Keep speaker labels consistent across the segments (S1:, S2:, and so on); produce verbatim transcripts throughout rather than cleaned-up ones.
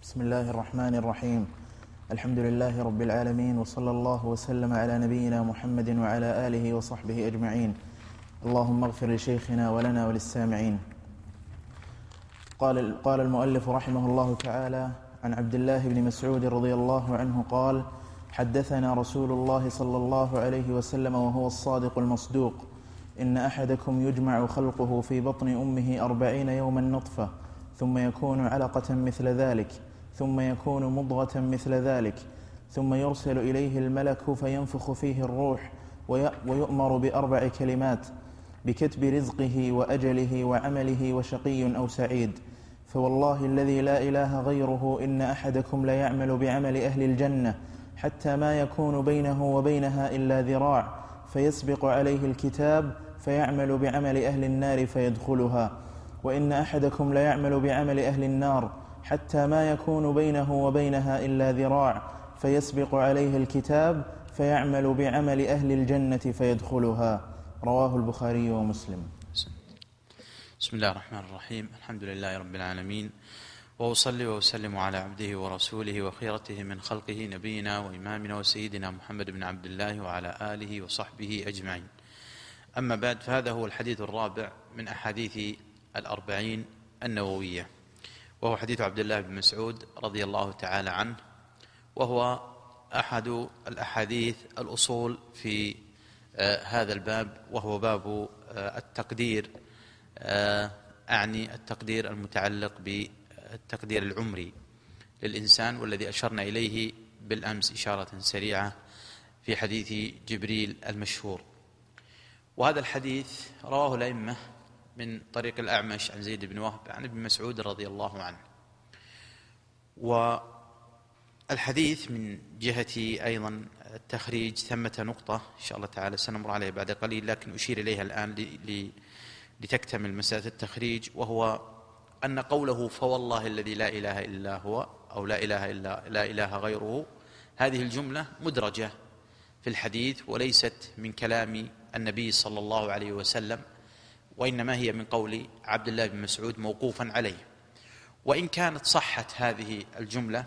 S1: بسم الله الرحمن الرحيم. الحمد لله رب العالمين، وصلى الله وسلم على نبينا محمد وعلى آله وصحبه أجمعين. اللهم اغفر لشيخنا ولنا وللسامعين. قال قال المؤلف رحمه الله تعالى: عن عبد الله بن مسعود رضي الله عنه قال: حدثنا رسول الله صلى الله عليه وسلم وهو الصادق المصدوق: إن أحدكم يجمع خلقه في بطن أمه أربعين يوما نطفة، ثم يكون علقة مثل ذلك، ثم يكون مضغة مثل ذلك، ثم يرسل إليه الملك فينفخ فيه الروح، ويؤمر بأربع كلمات: بكتب رزقه وأجله وعمله وشقي أو سعيد. فوالله الذي لا إله غيره إن أحدكم ليعمل بعمل أهل الجنة حتى ما يكون بينه وبينها إلا ذراع، فيسبق عليه الكتاب فيعمل بعمل أهل النار فيدخلها، وإن أحدكم ليعمل بعمل أهل النار حتى ما يكون بينه وبينها إلا ذراع، فيسبق عليه الكتاب فيعمل بعمل أهل الجنة فيدخلها. رواه البخاري ومسلم.
S2: بسم الله الرحمن الرحيم. الحمد لله رب العالمين، وأصلي وأسلم على عبده ورسوله وخيرته من خلقه نبينا وإمامنا وسيدنا محمد بن عبد الله وعلى آله وصحبه أجمعين. أما بعد، فهذا هو الحديث الرابع من أحاديث الأربعين النووية، وهو حديث عبد الله بن مسعود رضي الله تعالى عنه، وهو أحد الأحاديث الأصول في آه هذا الباب، وهو باب آه التقدير، آه أعني التقدير المتعلق بالتقدير العمري للإنسان، والذي أشرنا إليه بالأمس إشارة سريعة في حديث جبريل المشهور. وهذا الحديث رواه الأئمة من طريق الأعمش عن زيد بن وهب عن ابن مسعود رضي الله عنه. والحديث من جهة أيضا التخريج ثمة نقطة إن شاء الله تعالى سنمر عليها بعد قليل، لكن أشير إليها الآن لتكتمل مسألة التخريج، وهو أن قوله فوالله الذي لا إله إلا هو أو لا إله إلا لا إله غيره، هذه الجملة مدرجة في الحديث وليست من كلام النبي صلى الله عليه وسلم، وإنما هي من قول عبد الله بن مسعود موقوفا عليه. وإن كانت صحت هذه الجملة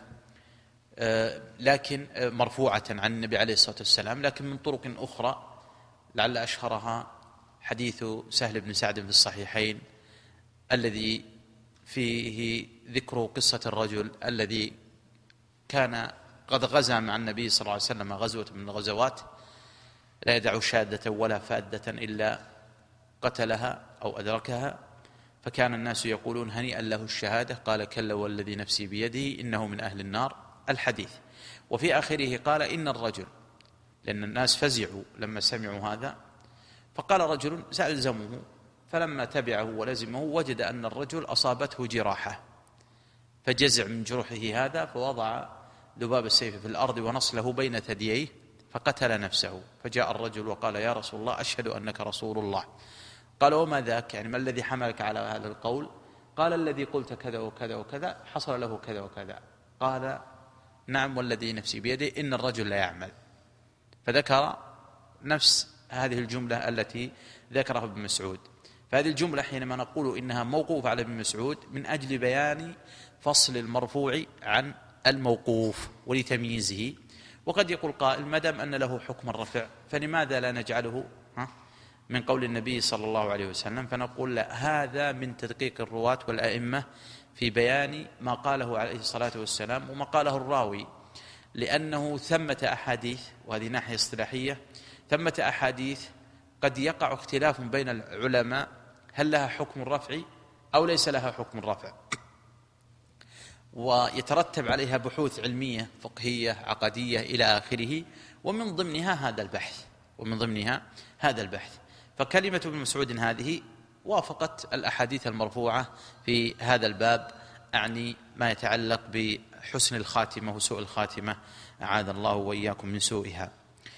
S2: لكن مرفوعة عن النبي عليه الصلاة والسلام، لكن من طرق أخرى، لعل أشهرها حديث سهل بن سعد في الصحيحين الذي فيه ذكر قصة الرجل الذي كان قد غزا مع النبي صلى الله عليه وسلم غزوة من الغزوات، لا يدع شادة ولا فادة إلا قتلها أو أدركها، فكان الناس يقولون هنيئا له الشهادة، قال كلا والذي نفسي بيده إنه من أهل النار الحديث. وفي آخره قال إن الرجل، لأن الناس فزعوا لما سمعوا هذا، فقال رجل سألزمه، فلما تبعه ولزمه وجد أن الرجل أصابته جراحة، فجزع من جرحه هذا، فوضع ذباب السيف في الأرض ونصله بين ثدييه فقتل نفسه. فجاء الرجل وقال يا رسول الله أشهد أنك رسول الله. قال وما ذاك، يعني ما الذي حملك على هذا القول؟ قال الذي قلت كذا وكذا وكذا حصل له كذا وكذا. قال نعم والذي نفسي بيده إن الرجل لا يعمل. فذكر نفس هذه الجملة التي ذكرها ابن مسعود. فهذه الجملة حينما نقول إنها موقوفة على ابن مسعود من أجل بيان فصل المرفوع عن الموقوف ولتمييزه. وقد يقول قائل ما دام أن له حكم الرفع فلماذا لا نجعله من قول النبي صلى الله عليه وسلم؟ فنقول لا، هذا من تدقيق الرواة والأئمة في بيان ما قاله عليه الصلاة والسلام وما قاله الراوي، لأنه ثمة أحاديث، وهذه ناحية اصطلاحية، ثمة أحاديث قد يقع اختلاف بين العلماء هل لها حكم الرفع أو ليس لها حكم الرفع، ويترتب عليها بحوث علمية فقهية عقدية إلى آخره، ومن ضمنها هذا البحث ومن ضمنها هذا البحث فكلمة ابن مسعود هذه وافقت الأحاديث المرفوعة في هذا الباب، أعني ما يتعلق بحسن الخاتمة وسوء الخاتمة، أعاذ الله وإياكم من سوءها.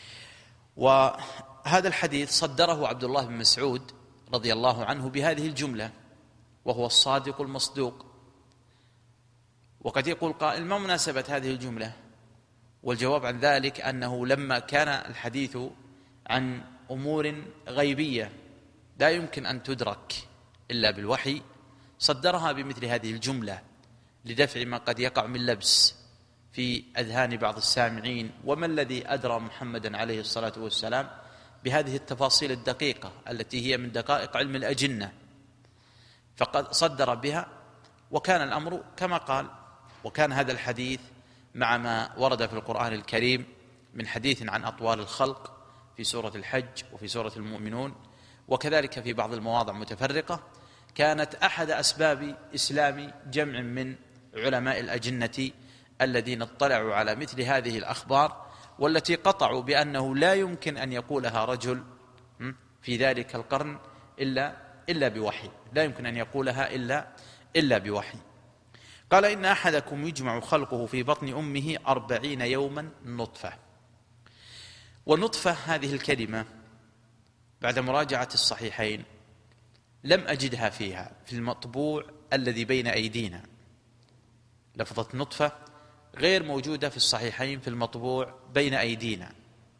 S2: وهذا الحديث صدره عبد الله بن مسعود رضي الله عنه بهذه الجملة وهو الصادق المصدوق. وقد يقول قائل ما مناسبة هذه الجملة؟ والجواب عن ذلك أنه لما كان الحديث عن أمور غيبية لا يمكن أن تدرك إلا بالوحي صدرها بمثل هذه الجملة لدفع ما قد يقع من لبس في أذهان بعض السامعين. وما الذي أدرى محمدا عليه الصلاة والسلام بهذه التفاصيل الدقيقة التي هي من دقائق علم الأجنة، فقد صدر بها. وكان الأمر كما قال، وكان هذا الحديث مع ما ورد في القرآن الكريم من حديث عن أطوال الخلق في سورة الحج وفي سورة المؤمنون، وكذلك في بعض المواضع متفرقة، كانت أحد أسباب إسلام جمع من علماء الأجنة الذين اطلعوا على مثل هذه الأخبار، والتي قطعوا بأنه لا يمكن أن يقولها رجل في ذلك القرن إلا إلا بوحي، لا يمكن أن يقولها إلا إلا بوحي. قال: إن أحدكم يجمع خلقه في بطن أمه أربعين يوما نطفة. ونطفة هذه الكلمة بعد مراجعة الصحيحين لم أجدها فيها في المطبوع الذي بين أيدينا. لفظة نطفة غير موجودة في الصحيحين في المطبوع بين أيدينا.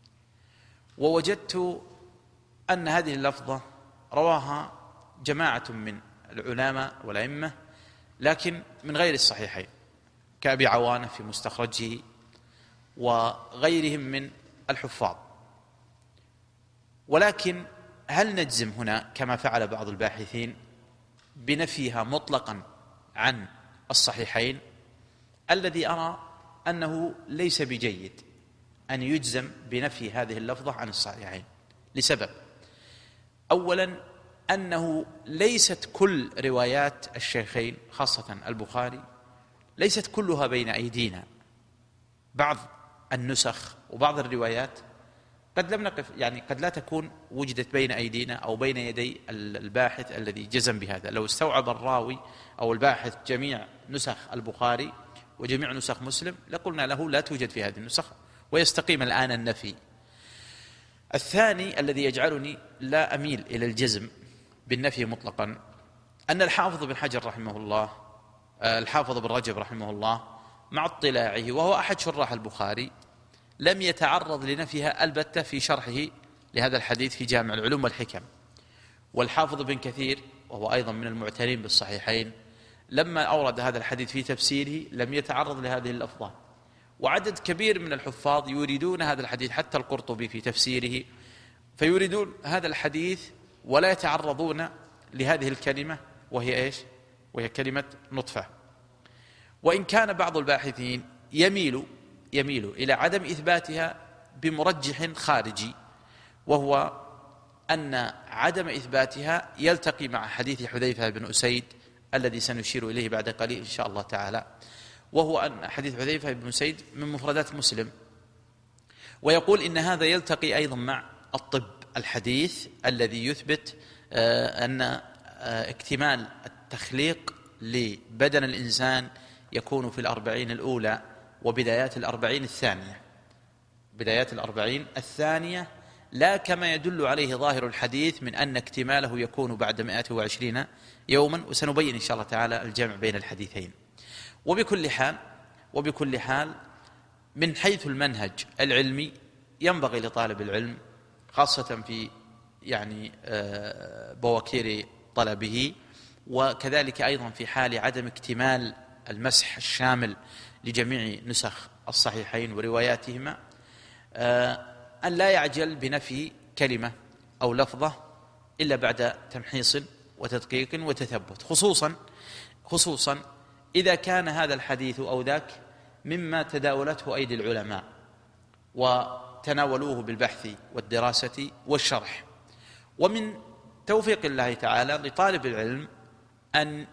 S2: ووجدت أن هذه اللفظة رواها جماعة من العلماء والأئمة لكن من غير الصحيحين، كأبي عوانة في مستخرجه وغيرهم من الحفاظ. ولكن هل نجزم هنا كما فعل بعض الباحثين بنفيها مطلقا عن الصحيحين؟ الذي أرى أنه ليس بجيد أن يجزم بنفي هذه اللفظة عن الصحيحين لسبب: أولا أنه ليست كل روايات الشيخين خاصة البخاري ليست كلها بين أيدينا. بعض النسخ وبعض الروايات قد لم نقف، يعني قد لا تكون وجدت بين أيدينا أو بين يدي الباحث الذي جزم بهذا. لو استوعب الراوي أو الباحث جميع نسخ البخاري وجميع نسخ مسلم لقلنا له لا توجد في هذه النسخ، ويستقيم الآن النفي. الثاني الذي يجعلني لا أميل إلى الجزم بالنفي مطلقا أن الحافظ بن حجر رحمه الله، الحافظ بن رجب رحمه الله، مع اطلاعه وهو أحد شراح البخاري لم يتعرض لنفيها البتة في شرحه لهذا الحديث في جامع العلوم والحكم. والحافظ بن كثير وهو أيضا من المعتنين بالصحيحين لما أورد هذا الحديث في تفسيره لم يتعرض لهذه اللفظات. وعدد كبير من الحفاظ يريدون هذا الحديث، حتى القرطبي في تفسيره، فيريدون هذا الحديث ولا يتعرضون لهذه الكلمة وهي إيش؟ وهي كلمة نطفة. وإن كان بعض الباحثين يميل يميل إلى عدم إثباتها بمرجح خارجي، وهو أن عدم إثباتها يلتقي مع حديث حذيفة بن أسيد الذي سنشير إليه بعد قليل إن شاء الله تعالى، وهو أن حديث حذيفة بن أسيد من مفردات مسلم. ويقول إن هذا يلتقي أيضا مع الطب الحديث الذي يثبت أن اكتمال التخليق لبدن الإنسان يكون في الأربعين الأولى وبدايات الأربعين الثانية، بدايات الأربعين الثانية، لا كما يدل عليه ظاهر الحديث من أن اكتماله يكون بعد مائة وعشرين يوما. وسنبين إن شاء الله تعالى الجمع بين الحديثين. وبكل حال وبكل حال من حيث المنهج العلمي ينبغي لطالب العلم خاصة في يعني بواكير طلبه، وكذلك أيضا في حال عدم اكتمال المسح الشامل لجميع نسخ الصحيحين ورواياتهما، أن لا يعجل بنفي كلمة أو لفظة إلا بعد تمحيص وتدقيق وتثبت، خصوصا خصوصا إذا كان هذا الحديث أو ذاك مما تداولته أيدي العلماء وتناولوه بالبحث والدراسة والشرح. ومن توفيق الله تعالى لطالب العلم أن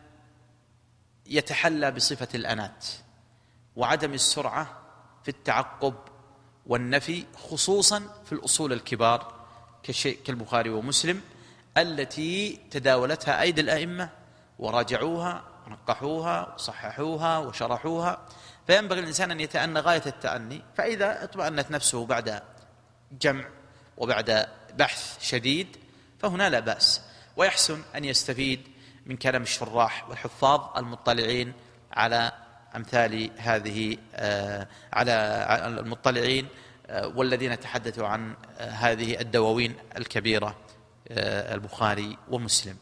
S2: يتحلى بصفة الأنات وعدم السرعة في التعقب والنفي، خصوصا في الأصول الكبار كالبخاري ومسلم التي تداولتها أيدي الأئمة وراجعوها ونقحوها وصححوها وشرحوها. فينبغي الإنسان أن يتأنى غاية التأني، فإذا اطمأنت نفسه بعد جمع وبعد بحث شديد فهنا لا بأس. ويحسن أن يستفيد من كلام الشراح والحفاظ المطلعين على أمثال هذه على المطلعين والذين تحدثوا عن هذه الدواوين الكبيرة البخاري ومسلم.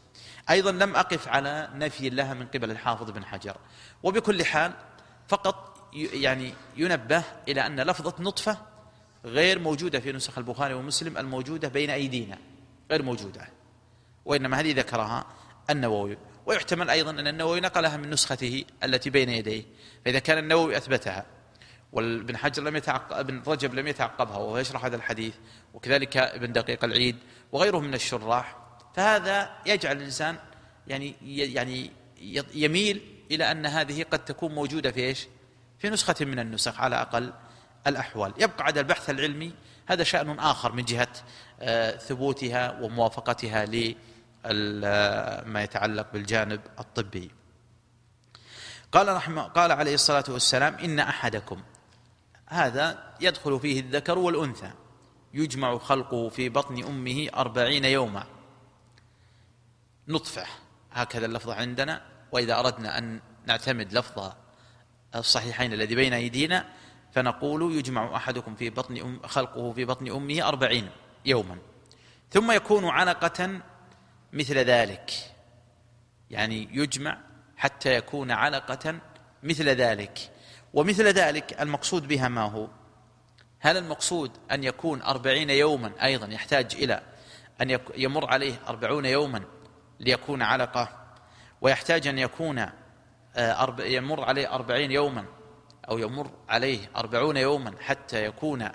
S2: أيضا لم أقف على نفي لها من قبل الحافظ بن حجر. وبكل حال فقط يعني ينبه إلى أن لفظة نطفة غير موجودة في نسخ البخاري ومسلم الموجودة بين أيدينا، غير موجودة، وإنما هذه ذكرها النووي. ويحتمل أيضا أن النووي نقلها من نسخته التي بين يديه، فإذا كان النووي أثبتها وابن حجر لم يتعقب، ابن رجب لم يتعقبها وهو يشرح هذا الحديث، وكذلك ابن دقيق العيد وغيره من الشراح، فهذا يجعل الإنسان يعني يعني يميل إلى أن هذه قد تكون موجودة في إيش؟ في نسخة من النسخ على أقل الأحوال. يبقى عند البحث العلمي هذا شأن آخر من جهة ثبوتها وموافقتها لما يتعلق بالجانب الطبي. قال رحمه قال عليه الصلاة والسلام: إن أحدكم، هذا يدخل فيه الذكر والأنثى، يجمع خلقه في بطن أمه أربعين يوما نطفة، هكذا اللفظ عندنا. وإذا أردنا أن نعتمد لفظ الصحيحين الذي بين أيدينا فنقول: يجمع أحدكم في بطن أم خلقه في بطن أمه أربعين يوما ثم يكون علقة مثل ذلك، يعني يجمع حتى يكون علقة مثل ذلك. ومثل ذلك المقصود بها ما هو؟ هل المقصود أن يكون أربعين يوما أيضا يحتاج إلى أن يمر عليه أربعون يوما ليكون علقة، ويحتاج أن يكون يمر عليه أربعين يوما أو يمر عليه أربعون يوما حتى يكون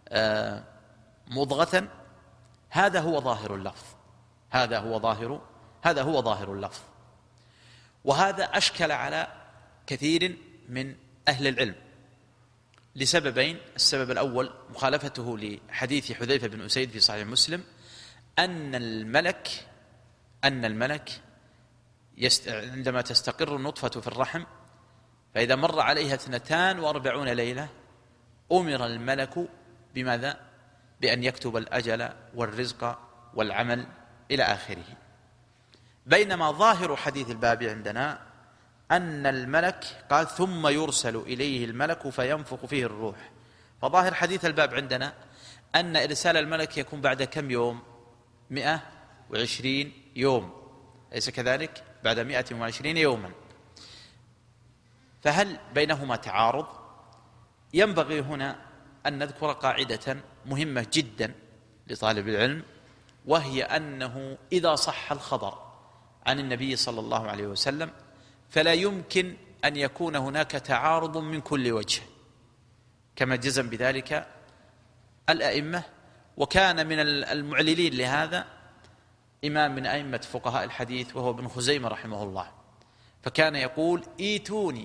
S2: مضغة؟ هذا هو ظاهر اللفظ، هذا هو ظاهر هذا هو ظاهر اللفظ. وهذا أشكل على كثير من أهل العلم لسببين: السبب الأول مخالفته لحديث حذيفة بن أسيد في صحيح مسلم أن الملك أن الملك يست... عندما تستقر النطفة في الرحم فإذا مر عليها اثنتان وأربعون ليلة أمر الملك بماذا؟ بأن يكتب الأجل والرزق والعمل إلى آخره. بينما ظاهر حديث الباب عندنا أن الملك قال: ثم يرسل إليه الملك فينفخ فيه الروح. فظاهر حديث الباب عندنا أن إرسال الملك يكون بعد كم يوم؟ مئة وعشرين يوم، أليس كذلك؟ بعد مئة وعشرين يوما. فهل بينهما تعارض؟ ينبغي هنا أن نذكر قاعدة مهمة جدا لطالب العلم، وهي أنه إذا صح الخبر عن النبي صلى الله عليه وسلم فلا يمكن أن يكون هناك تعارض من كل وجه، كما جزم بذلك الأئمة. وكان من المعللين لهذا إمام من أئمة فقهاء الحديث وهو ابن خزيمة رحمه الله، فكان يقول: إيتوني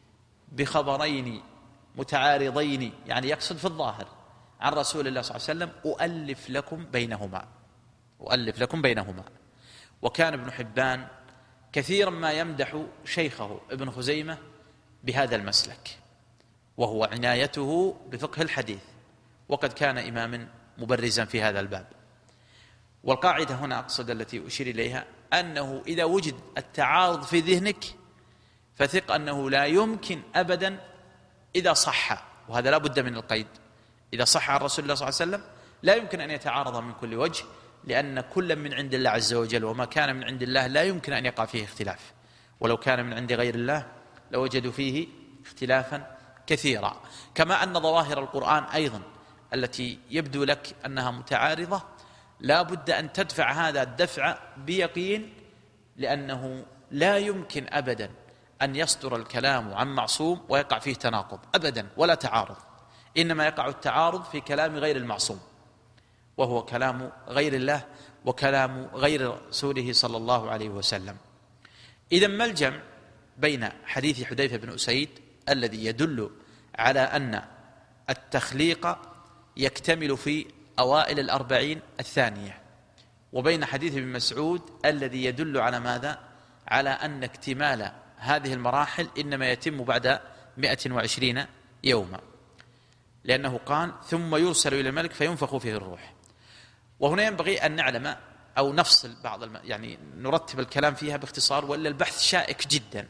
S2: بخبرين متعارضين، يعني يقصد في الظاهر عن رسول الله صلى الله عليه وسلم، أؤلف لكم بينهما أؤلف لكم بينهما. وكان ابن حبان كثيرا ما يمدح شيخه ابن خزيمة بهذا المسلك، وهو عنايته بفقه الحديث، وقد كان إماما مبرزا في هذا الباب. والقاعدة هنا أقصد التي أشير إليها أنه إذا وجد التعارض في ذهنك فثق أنه لا يمكن أبدا إذا صح، وهذا لا بد من القيد، إذا صح عن رسول الله صلى الله عليه وسلم لا يمكن أن يتعارض من كل وجه، لأن كل من عند الله عز وجل، وما كان من عند الله لا يمكن أن يقع فيه اختلاف، ولو كان من عند غير الله لوجدوا فيه اختلافا كثيرا. كما أن ظواهر القرآن أيضا التي يبدو لك أنها متعارضة لا بد أن تدفع هذا الدفع بيقين، لأنه لا يمكن أبدا أن يصدر الكلام عن معصوم ويقع فيه تناقض أبدا ولا تعارض، إنما يقع التعارض في كلام غير المعصوم، وهو كلام غير الله وكلام غير رسوله صلى الله عليه وسلم. إذن ما الجمع بين حديث حذيفة بن أسيد الذي يدل على أن التخليق يكتمل في أوائل الأربعين الثانية، وبين حديث ابن مسعود الذي يدل على ماذا؟ على أن اكتمال هذه المراحل إنما يتم بعد مئة وعشرين يوما، لأنه قال: ثم يرسل إلى الملك فينفخ فيه الروح. وهنا ينبغي أن نعلم أو نفصل بعض الم... يعني نرتب الكلام فيها باختصار، ولا البحث شائك جدا.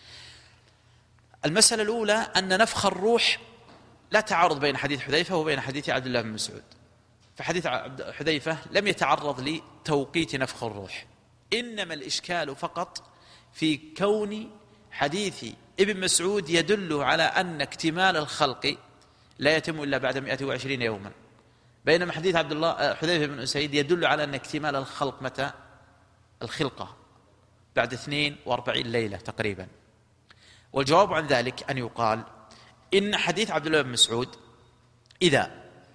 S2: المسألة الأولى أن نفخ الروح لا تعارض بين حديث حذيفة وبين حديث عبد الله بن مسعود. فحديث حذيفة لم يتعرض لتوقيت نفخ الروح، إنما الإشكال فقط في كون حديث ابن مسعود يدل على أن اكتمال الخلق لا يتم إلا بعد مئة وعشرين يوما، بينما حديث عبد الله حذيفة بن أسيد يدل على أن اكتمال الخلق متى؟ الخلقة بعد اثنين وأربعين ليلة تقريبا. والجواب عن ذلك أن يقال إن حديث عبد الله بن مسعود إذا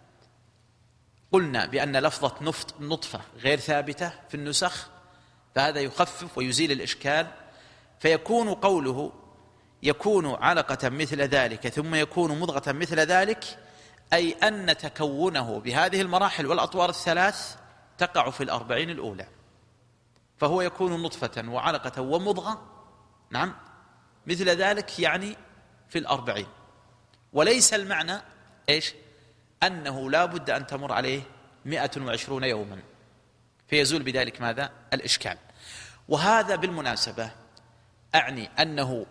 S2: قلنا بأن لفظة نطفة غير ثابتة في النسخ فهذا يخفف ويزيل الإشكال، فيكون قوله يكون علقة مثل ذلك ثم يكون مضغة مثل ذلك، أي أن تكونه بهذه المراحل والأطوار الثلاث تقع في الأربعين الأولى، فهو يكون نطفة وعلقة ومضغة، نعم مثل ذلك يعني في الأربعين، وليس المعنى إيش؟ أنه لا بد أن تمر عليه مئة وعشرون يوما، فيزول بذلك ماذا؟ الإشكال. وهذا بالمناسبة أعني أنه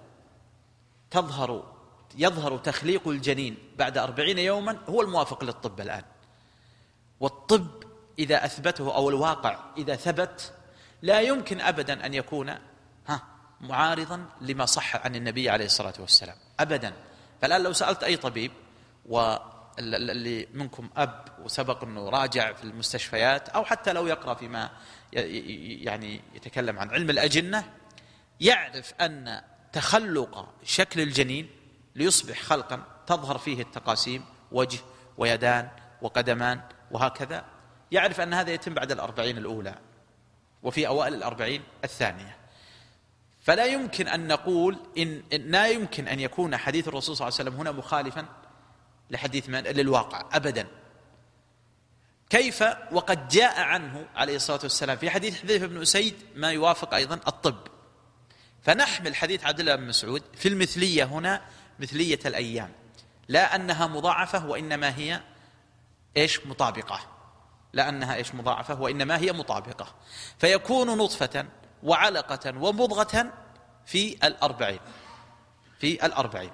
S2: تظهر يظهر تخليق الجنين بعد أربعين يوما هو الموافق للطب الآن، والطب إذا أثبته أو الواقع إذا ثبت لا يمكن أبدا أن يكون ها معارضا لما صح عن النبي عليه الصلاة والسلام أبدا. فالآن لو سألت أي طبيب، واللي منكم أب وسبق أنه راجع في المستشفيات أو حتى لو يقرأ فيما يعني يتكلم عن علم الأجنة، يعرف أن تخلق شكل الجنين ليصبح خلقا تظهر فيه التقاسيم وجه ويدان وقدمان وهكذا، يعرف أن هذا يتم بعد الأربعين الأولى وفي أوائل الأربعين الثانية. فلا يمكن أن نقول إن لا يمكن أن يكون حديث الرسول صلى الله عليه وسلم هنا مخالفا لحديث من للواقع أبدا. كيف وقد جاء عنه عليه الصلاة والسلام في حديث حذيفة بن أسيد ما يوافق أيضا الطب، فنحمل حديث عبد الله بن مسعود في المثلية هنا مثلية الأيام، لا أنها مضاعفة وإنما هي إيش مطابقة، لا أنها إيش مضاعفة وإنما هي مطابقة، فيكون نطفة وعلقة ومضغة في الأربعين في الأربعين.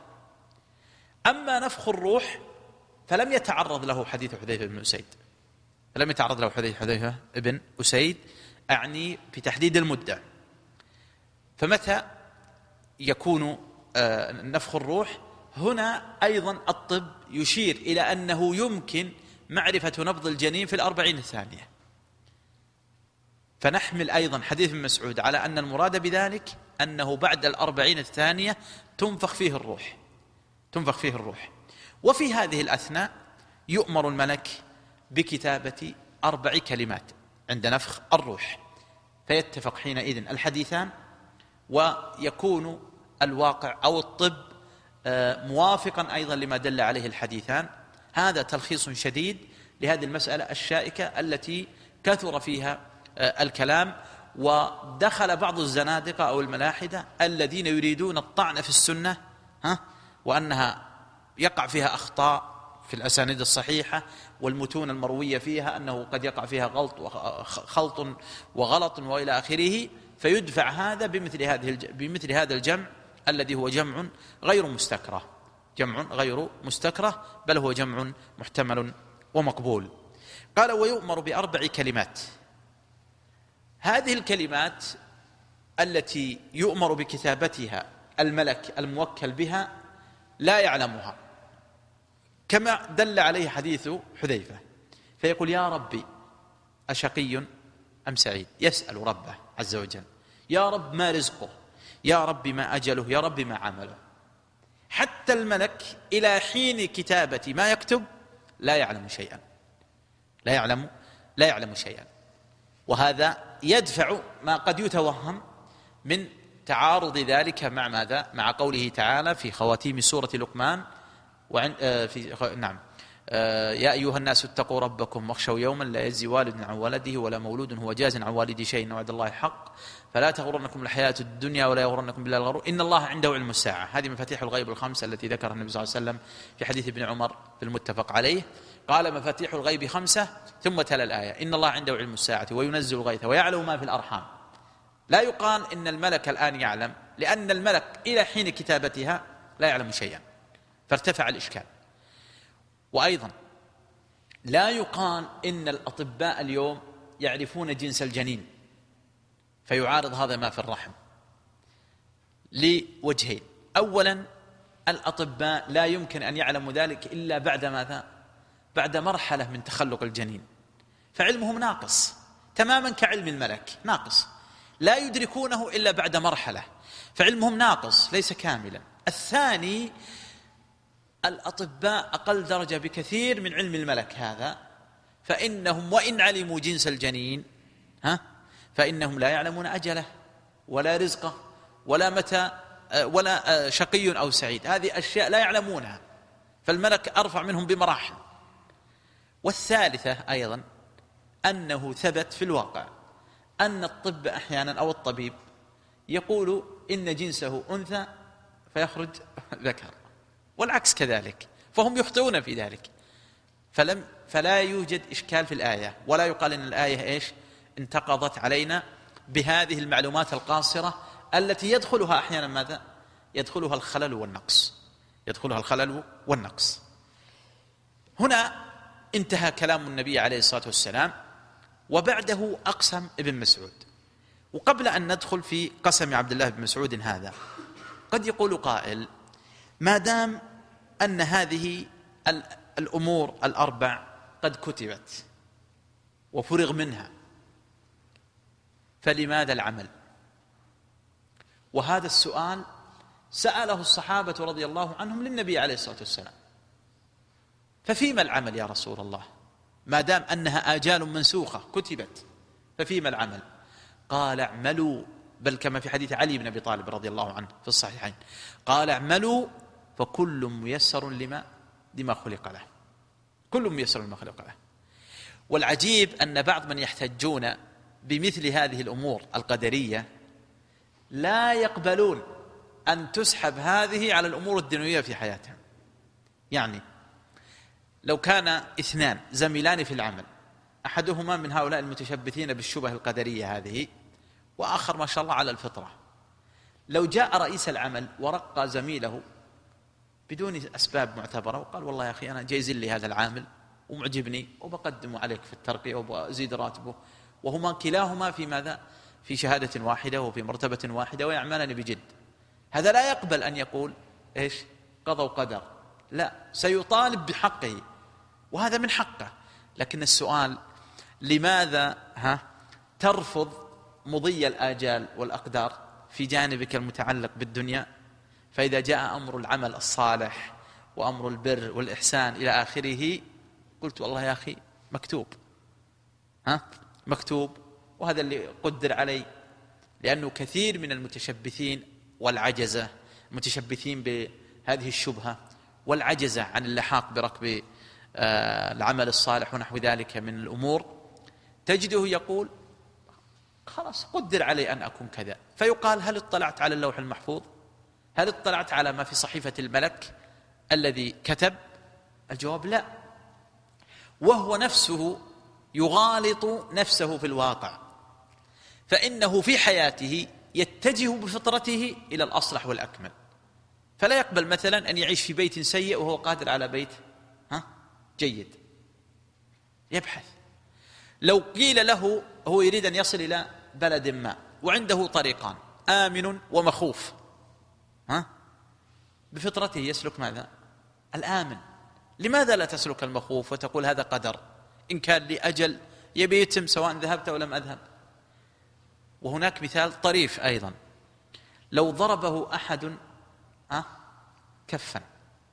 S2: أما نفخ الروح فلم يتعرض له حديث حذيفة بن أسيد، فلم يتعرض له حديث حذيفة بن أسيد أعني في تحديد المدة. فمتى يكون نفخ الروح؟ هنا أيضا الطب يشير إلى أنه يمكن معرفة نبض الجنين في الأربعين الثانية، فنحمل أيضا حديث ابن مسعود على أن المراد بذلك أنه بعد الأربعين الثانية تنفخ فيه الروح تنفخ فيه الروح وفي هذه الأثناء يؤمر الملك بكتابة أربع كلمات عند نفخ الروح، فيتفق حينئذ الحديثان ويكون الواقع أو الطب موافقا أيضا لما دل عليه الحديثان. هذا تلخيص شديد لهذه المسألة الشائكة التي كثر فيها الكلام، ودخل بعض الزنادقة أو الملاحدة الذين يريدون الطعن في السنة ها وأنها يقع فيها أخطاء في الأسانيد الصحيحة والمتون المروية فيها أنه قد يقع فيها غلط وخلط وغلط وإلى آخره، فيدفع هذا بمثل هذه بمثل هذا الجمع الذي هو جمع غير مستكره جمع غير مستكره بل هو جمع محتمل ومقبول. قال ويؤمر بأربع كلمات. هذه الكلمات التي يؤمر بكتابتها الملك الموكل بها لا يعلمها، كما دل عليه حديث حذيفة، فيقول يا ربي أشقي أم سعيد؟ يسأل ربه عز وجل يا رب ما رزقه، يا رب ما أجله، يا رب ما عمله. حتى الملك إلى حين كتابة ما يكتب لا يعلم شيئا لا يعلم لا يعلم شيئا وهذا يدفع ما قد يتوهم من تعارض ذلك مع ماذا؟ مع قوله تعالى في خواتيم سورة لقمان وعن آه في خ... نعم آه يا أيها الناس اتقوا ربكم واخشوا يوما لا يجزي والد عن ولده ولا مولود هو جاز عن والده شيء إن وعد الله حق فلا تغرنكم الحياة الدنيا ولا يغرنكم بالله الغرور إن الله عنده علم الساعة. هذه مفاتيح الغيب الخمسة التي ذكرها النبي صلى الله عليه وسلم في حديث ابن عمر في المتفق عليه، قال مفاتيح الغيب خمسة ثم تلا الآية إن الله عنده علم الساعة وينزل الغيث ويعلم ما في الأرحام. لا يقال إن الملك الآن يعلم، لأن الملك إلى حين كتابتها لا يعلم شيئا، فارتفع الإشكال. وأيضا لا يقال إن الأطباء اليوم يعرفون جنس الجنين، فيعارض هذا ما في الرحم لوجهين. أولا الأطباء لا يمكن أن يعلموا ذلك إلا بعد ماذا؟ بعد مرحلة من تخلق الجنين، فعلمهم ناقص تماما كعلم الملك، ناقص، لا يدركونه إلا بعد مرحلة، فعلمهم ناقص ليس كاملا. الثاني الأطباء أقل درجة بكثير من علم الملك هذا، فإنهم وإن علموا جنس الجنين ها فإنهم لا يعلمون أجله ولا رزقه ولا متى ولا شقي أو سعيد، هذه أشياء لا يعلمونها، فالملك أرفع منهم بمراحل. والثالثة أيضا أنه ثبت في الواقع أن الطب أحيانا أو الطبيب يقول إن جنسه أنثى فيخرج ذكر، والعكس كذلك، فهم يخطئون في ذلك. فلم فلا يوجد إشكال في الآية، ولا يقال إن الآية إيش انتقضت علينا بهذه المعلومات القاصرة التي يدخلها أحيانا ماذا؟ يدخلها الخلل والنقص، يدخلها الخلل والنقص. هنا انتهى كلام النبي عليه الصلاة والسلام، وبعده أقسم ابن مسعود. وقبل أن ندخل في قسم عبد الله بن مسعود هذا، قد يقول قائل: ما دام أن هذه الأمور الأربع قد كتبت وفرغ منها، فلماذا العمل؟ وهذا السؤال سأله الصحابة رضي الله عنهم للنبي عليه الصلاة والسلام، ففيما العمل يا رسول الله؟ ما دام أنها آجال منسوخة كتبت، ففيما العمل؟ قال: اعملوا، بل كما في حديث علي بن أبي طالب رضي الله عنه في الصحيحين، قال: اعملوا فكل ميسر لما لما خلق له، كل ميسر لما خلق له. والعجيب أن بعض من يحتجون بمثل هذه الأمور القدرية لا يقبلون أن تسحب هذه على الأمور الدنيوية في حياتهم. يعني لو كان اثنان زميلان في العمل، أحدهما من هؤلاء المتشبثين بالشبه القدرية هذه، وآخر ما شاء الله على الفطرة، لو جاء رئيس العمل ورقى زميله بدون أسباب معتبرة وقال: والله يا أخي أنا جايز لي هذا العامل ومعجبني وبقدمه عليك في الترقية وبزيد راتبه، وهما كلاهما في ماذا؟ في شهادة واحدة وفي مرتبة واحدة ويعملان بجد، هذا لا يقبل أن يقول إيش؟ قضى وقدر، لا، سيطالب بحقه، وهذا من حقه. لكن السؤال: لماذا ها ترفض مضي الآجال والأقدار في جانبك المتعلق بالدنيا، فإذا جاء أمر العمل الصالح وأمر البر والإحسان إلى آخره قلت: والله يا أخي مكتوب، ها مكتوب، وهذا اللي قدر علي. لأنه كثير من المتشبثين والعجزة، المتشبثين بهذه الشبهة والعجزة عن اللحاق بركب العمل الصالح ونحو ذلك من الأمور، تجده يقول: خلاص قدر علي أن أكون كذا، فيقال: هل اطلعت على اللوح المحفوظ؟ هل اطلعت على ما في صحيفة الملك الذي كتب؟ الجواب: لا. وهو نفسه يغالط نفسه في الواقع، فإنه في حياته يتجه بفطرته إلى الأصلح والأكمل، فلا يقبل مثلا أن يعيش في بيت سيء وهو قادر على بيت ها جيد، يبحث. لو قيل له هو يريد أن يصل إلى بلد ما وعنده طريقان، آمن ومخوف، ها بفطرته يسلك ماذا؟ الآمن. لماذا لا تسلك المخوف وتقول هذا قدر، إن كان لي أجل يبي يتم سواء ذهبت أو لم أذهب؟ وهناك مثال طريف أيضا: لو ضربه أحد ها كفا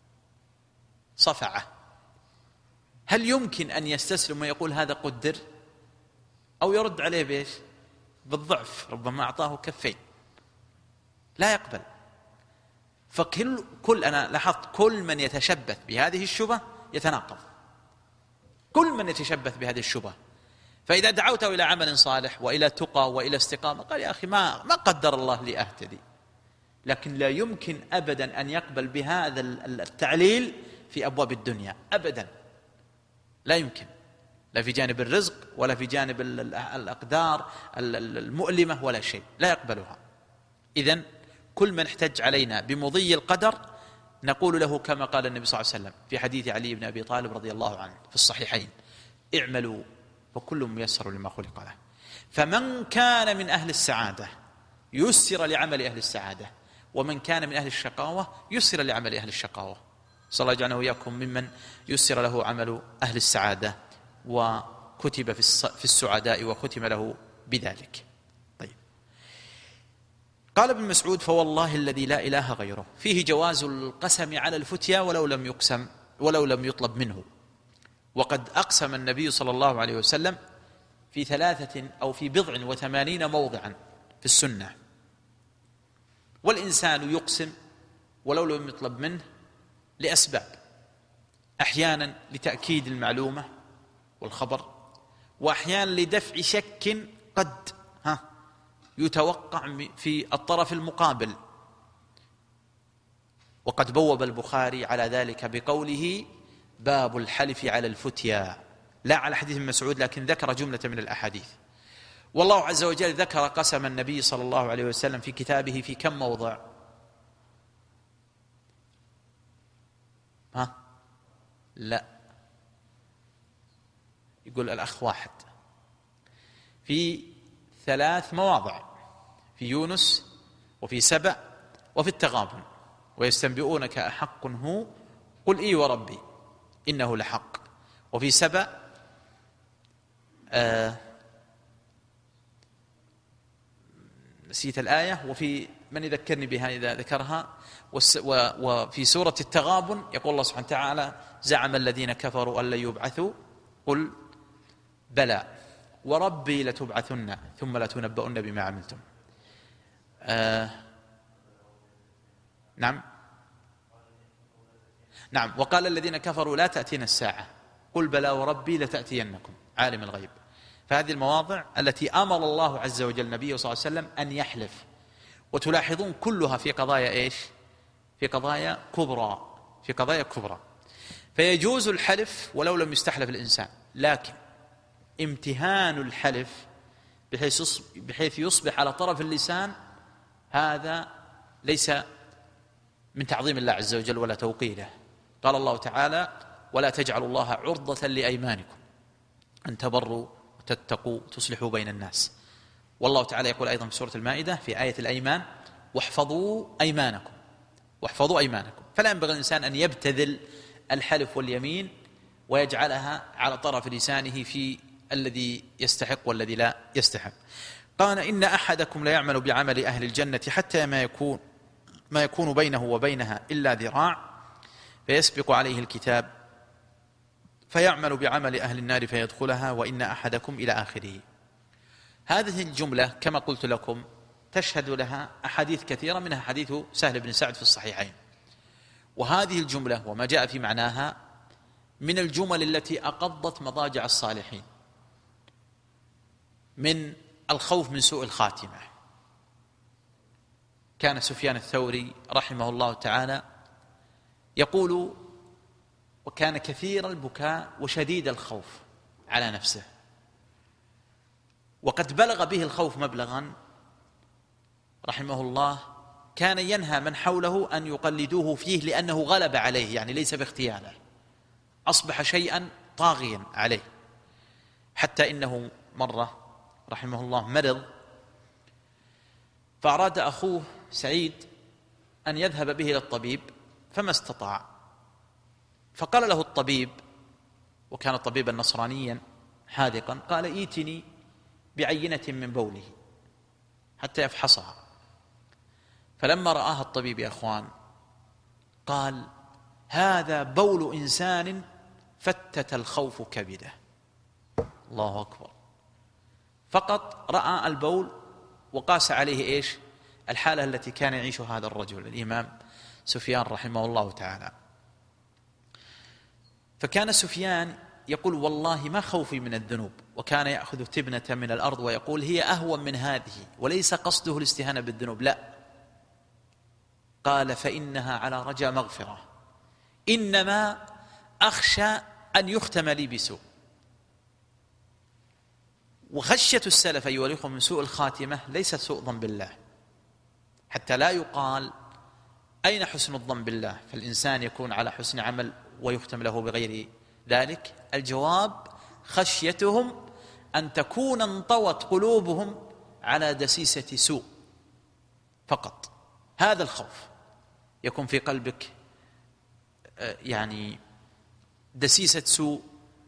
S2: صفعه، هل يمكن أن يستسلم ويقول هذا قدر، أو يرد عليه بإيش؟ بالضعف، ربما أعطاه كفين، لا يقبل. فكل كل أنا لاحظت كل من يتشبث بهذه الشبهة يتناقض، كل من يتشبث بهذه الشبهة. فإذا دعوته إلى عمل صالح وإلى تقى وإلى استقامة قال: يا أخي ما ما قدر الله لي أهتدي. لكن لا يمكن أبدا أن يقبل بهذا التعليل في أبواب الدنيا أبدا، لا يمكن، لا في جانب الرزق ولا في جانب الأقدار المؤلمة ولا شيء، لا يقبلها. إذن كل من احتج علينا بمضي القدر نقول له كما قال النبي صلى الله عليه وسلم في حديث علي بن أبي طالب رضي الله عنه في الصحيحين: اعملوا فكل ميسر لما خلق له. فمن كان من أهل السعادة يسر لعمل أهل السعادة، ومن كان من أهل الشقاوة يسر لعمل أهل الشقاوة. صلى الله يجعلنا وإياكم ممن يسر له عمل أهل السعادة وكتب في السعداء وختم له بذلك. طيب، قال ابن مسعود: فوالله الذي لا إله غيره. فيه جواز القسم على الفتيا ولو لم يقسم ولو لم يطلب منه. وقد أقسم النبي صلى الله عليه وسلم في ثلاثة أو في بضع وثمانين موضعا في السنة، والإنسان يقسم ولو لم يطلب منه لأسباب: أحيانا لتأكيد المعلومة والخبر، وأحيانا لدفع شك قد ها يتوقع في الطرف المقابل. وقد بوب البخاري على ذلك بقوله: باب الحلف على الفتيا، لا على حديث ابن مسعود، لكن ذكر جملة من الأحاديث. والله عز وجل ذكر قسم النبي صلى الله عليه وسلم في كتابه في كم موضع؟ ها؟ لا، يقول الأخ واحد، في ثلاث مواضع: في يونس، وفي سبأ، وفي التغابن. ويستنبئونك أحق هو قل إي وربي إنه لحق. وفي سبأ آه نسيت الآية، وفي من يذكرني بها إذا ذكرها. وفي سورة التغابن يقول الله سبحانه وتعالى: زعم الذين كفروا أن لن يبعثوا قل بلى وربي لتبعثن ثم لتنبؤن بما عملتم. آه نعم نعم وقال الذين كفروا لا تأتينا الساعة قل بلى وربي لتأتينكم عالم الغيب. فهذه المواضع التي أمر الله عز وجل نبيه صلى الله عليه وسلم أن يحلف، وتلاحظون كلها في قضايا إيش؟ في قضايا كبرى، في قضايا كبرى. فيجوز الحلف ولو لم يستحلف الإنسان، لكن امتهان الحلف بحيث بحيث يصبح على طرف اللسان، هذا ليس من تعظيم الله عز وجل ولا توقيره. قال الله تعالى: ولا تجعلوا الله عرضة لأيمانكم أن تبروا وتتقوا وتصلحوا بين الناس. والله تعالى يقول أيضا في سورة المائدة في آية الأيمان: واحفظوا أيمانكم واحفظوا أيمانكم. فلا ينبغي الإنسان أن يبتذل الحلف واليمين ويجعلها على طرف لسانه في الذي يستحق والذي لا يستحق. قال: إن أحدكم لا يعمل بعمل أهل الجنة حتى ما يكون ما يكون بينه وبينها إلا ذراع فيسبق عليه الكتاب فيعمل بعمل أهل النار فيدخلها وإن أحدكم إلى آخره. هذه الجملة كما قلت لكم تشهد لها أحاديث كثيرة، منها حديث سهل بن سعد في الصحيحين. وهذه الجملة وما جاء في معناها من الجمل التي أقضت مضاجع الصالحين من الخوف من سوء الخاتمة. كان سفيان الثوري رحمه الله تعالى يقول: وكان كثير البكاء وشديد الخوف على نفسه، وقد بلغ به الخوف مبلغا رحمه الله كان ينهى من حوله أن يقلدوه فيه لأنه غلب عليه، يعني ليس باختياره، أصبح شيئا طاغيا عليه. حتى إنه مرة رحمه الله مرض، فأراد أخوه سعيد أن يذهب به إلى الطبيب فما استطاع، فقال له الطبيب، وكان طبيبا نصرانيا حاذقا، قال: ائتني بعينة من بوله حتى يفحصها. فلما رآها الطبيب يا أخوان قال: هذا بول إنسان فتت الخوف كبده. الله أكبر. فقط رأى البول وقاس عليه إيش؟ الحالة التي كان يعيشها هذا الرجل الإمام سفيان رحمه الله تعالى. فكان سفيان يقول: والله ما خوفي من الذنوب، وكان يأخذ تبنة من الأرض ويقول: هي أهون من هذه، وليس قصده الاستهانة بالذنوب، لا، قال: فإنها على رجاء مغفرة، إنما أخشى أن يختم لي بسوء. وخشية السلف أيها الأخوة من سوء الخاتمة ليست سوء ظن بالله، حتى لا يقال أين حسن الظن بالله، فالإنسان يكون على حسن عمل ويختم له بغير ذلك. الجواب: خشيتهم أن تكون انطوت قلوبهم على دسيسة سوء فقط. هذا الخوف يكون في قلبك يعني دسيسة سوء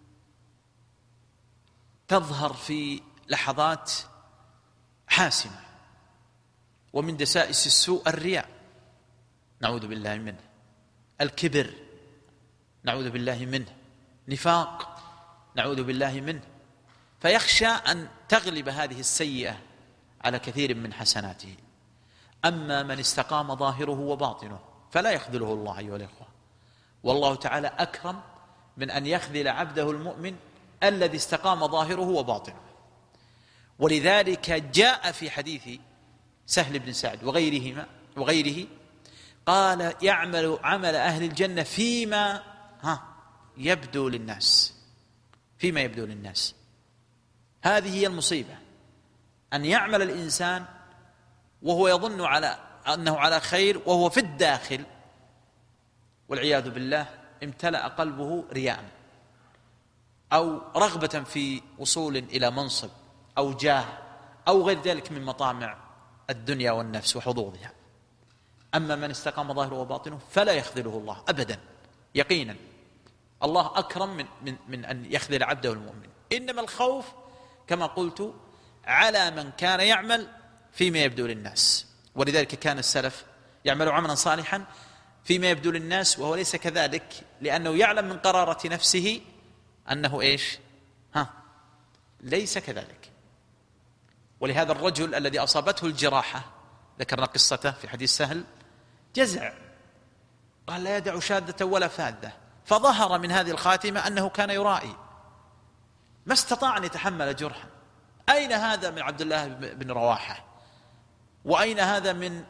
S2: تظهر في لحظات حاسمة. ومن دسائس السوء الرياء، نعوذ بالله منه، الكبر، نعوذ بالله منه، نفاق، نعوذ بالله منه. فيخشى أن تغلب هذه السيئة على كثير من حسناته. أما من استقام ظاهره وباطنه فلا يخذله الله أيها الإخوة، والله تعالى أكرم من أن يخذل عبده المؤمن الذي استقام ظاهره وباطنه. ولذلك جاء في حديث سهل بن سعد وغيرهما وغيره قال: يعمل عمل أهل الجنة فيما ها يبدو للناس، فيما يبدو للناس. هذه هي المصيبة، أن يعمل الإنسان وهو يظن على أنه على خير وهو في الداخل والعياذ بالله امتلأ قلبه رياء أو رغبة في وصول إلى منصب أو جاه أو غير ذلك من مطامع الدنيا والنفس وحظوظها. أما من استقام ظاهره وباطنه فلا يخذله الله أبدا يقينا. الله أكرم من, من, من أن يخذل عبده المؤمن. إنما الخوف كما قلت على من كان يعمل فيما يبدو للناس. ولذلك كان السلف يعمل عملا صالحا فيما يبدو للناس وهو ليس كذلك، لأنه يعلم من قرارة نفسه أنه إيش ها ليس كذلك. ولهذا الرجل الذي أصابته الجراحة ذكرنا قصته في حديث سهل، جزع، قال: لا يدع شاذة ولا فاذة. فظهر من هذه الخاتمة أنه كان يرائي، ما استطاع أن يتحمل جرحا. أين هذا من عبد الله بن رواحة؟ وأين هذا من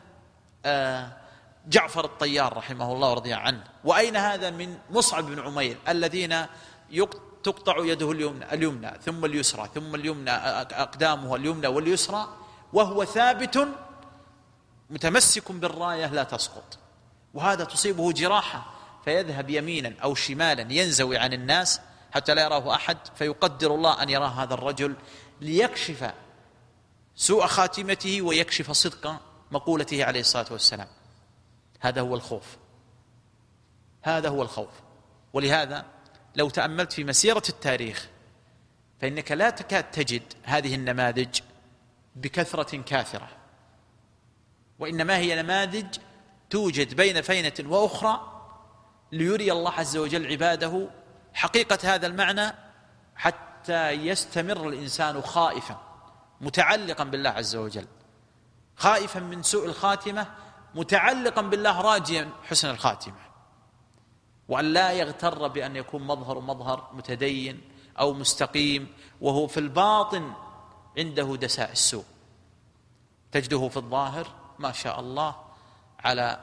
S2: جعفر الطيار رحمه الله ورضي عنه؟ وأين هذا من مصعب بن عمير الذين تقطع يده اليمنى, اليمنى ثم اليسرى ثم اليمنى أقدامه اليمنى واليسرى وهو ثابت متمسك بالراية لا تسقط، وهذا تصيبه جراحة فيذهب يمينا أو شمالا ينزوي عن الناس حتى لا يراه أحد، فيقدر الله أن يراه هذا الرجل ليكشف سوء خاتمته ويكشف صدق مقولته عليه الصلاة والسلام. هذا هو الخوف، هذا هو الخوف. ولهذا لو تأملت في مسيرة التاريخ فإنك لا تكاد تجد هذه النماذج بكثرة كاثرة، وإنما هي نماذج توجد بين فينة وأخرى ليري الله عز وجل عباده حقيقة هذا المعنى، حتى يستمر الإنسان خائفا متعلقا بالله عز وجل، خائفا من سوء الخاتمة متعلقا بالله راجيا حسن الخاتمة، وأن لا يغتر بأن يكون مظهر مظهر متدين أو مستقيم وهو في الباطن عنده دساء السوء. تجده في الظاهر ما شاء الله على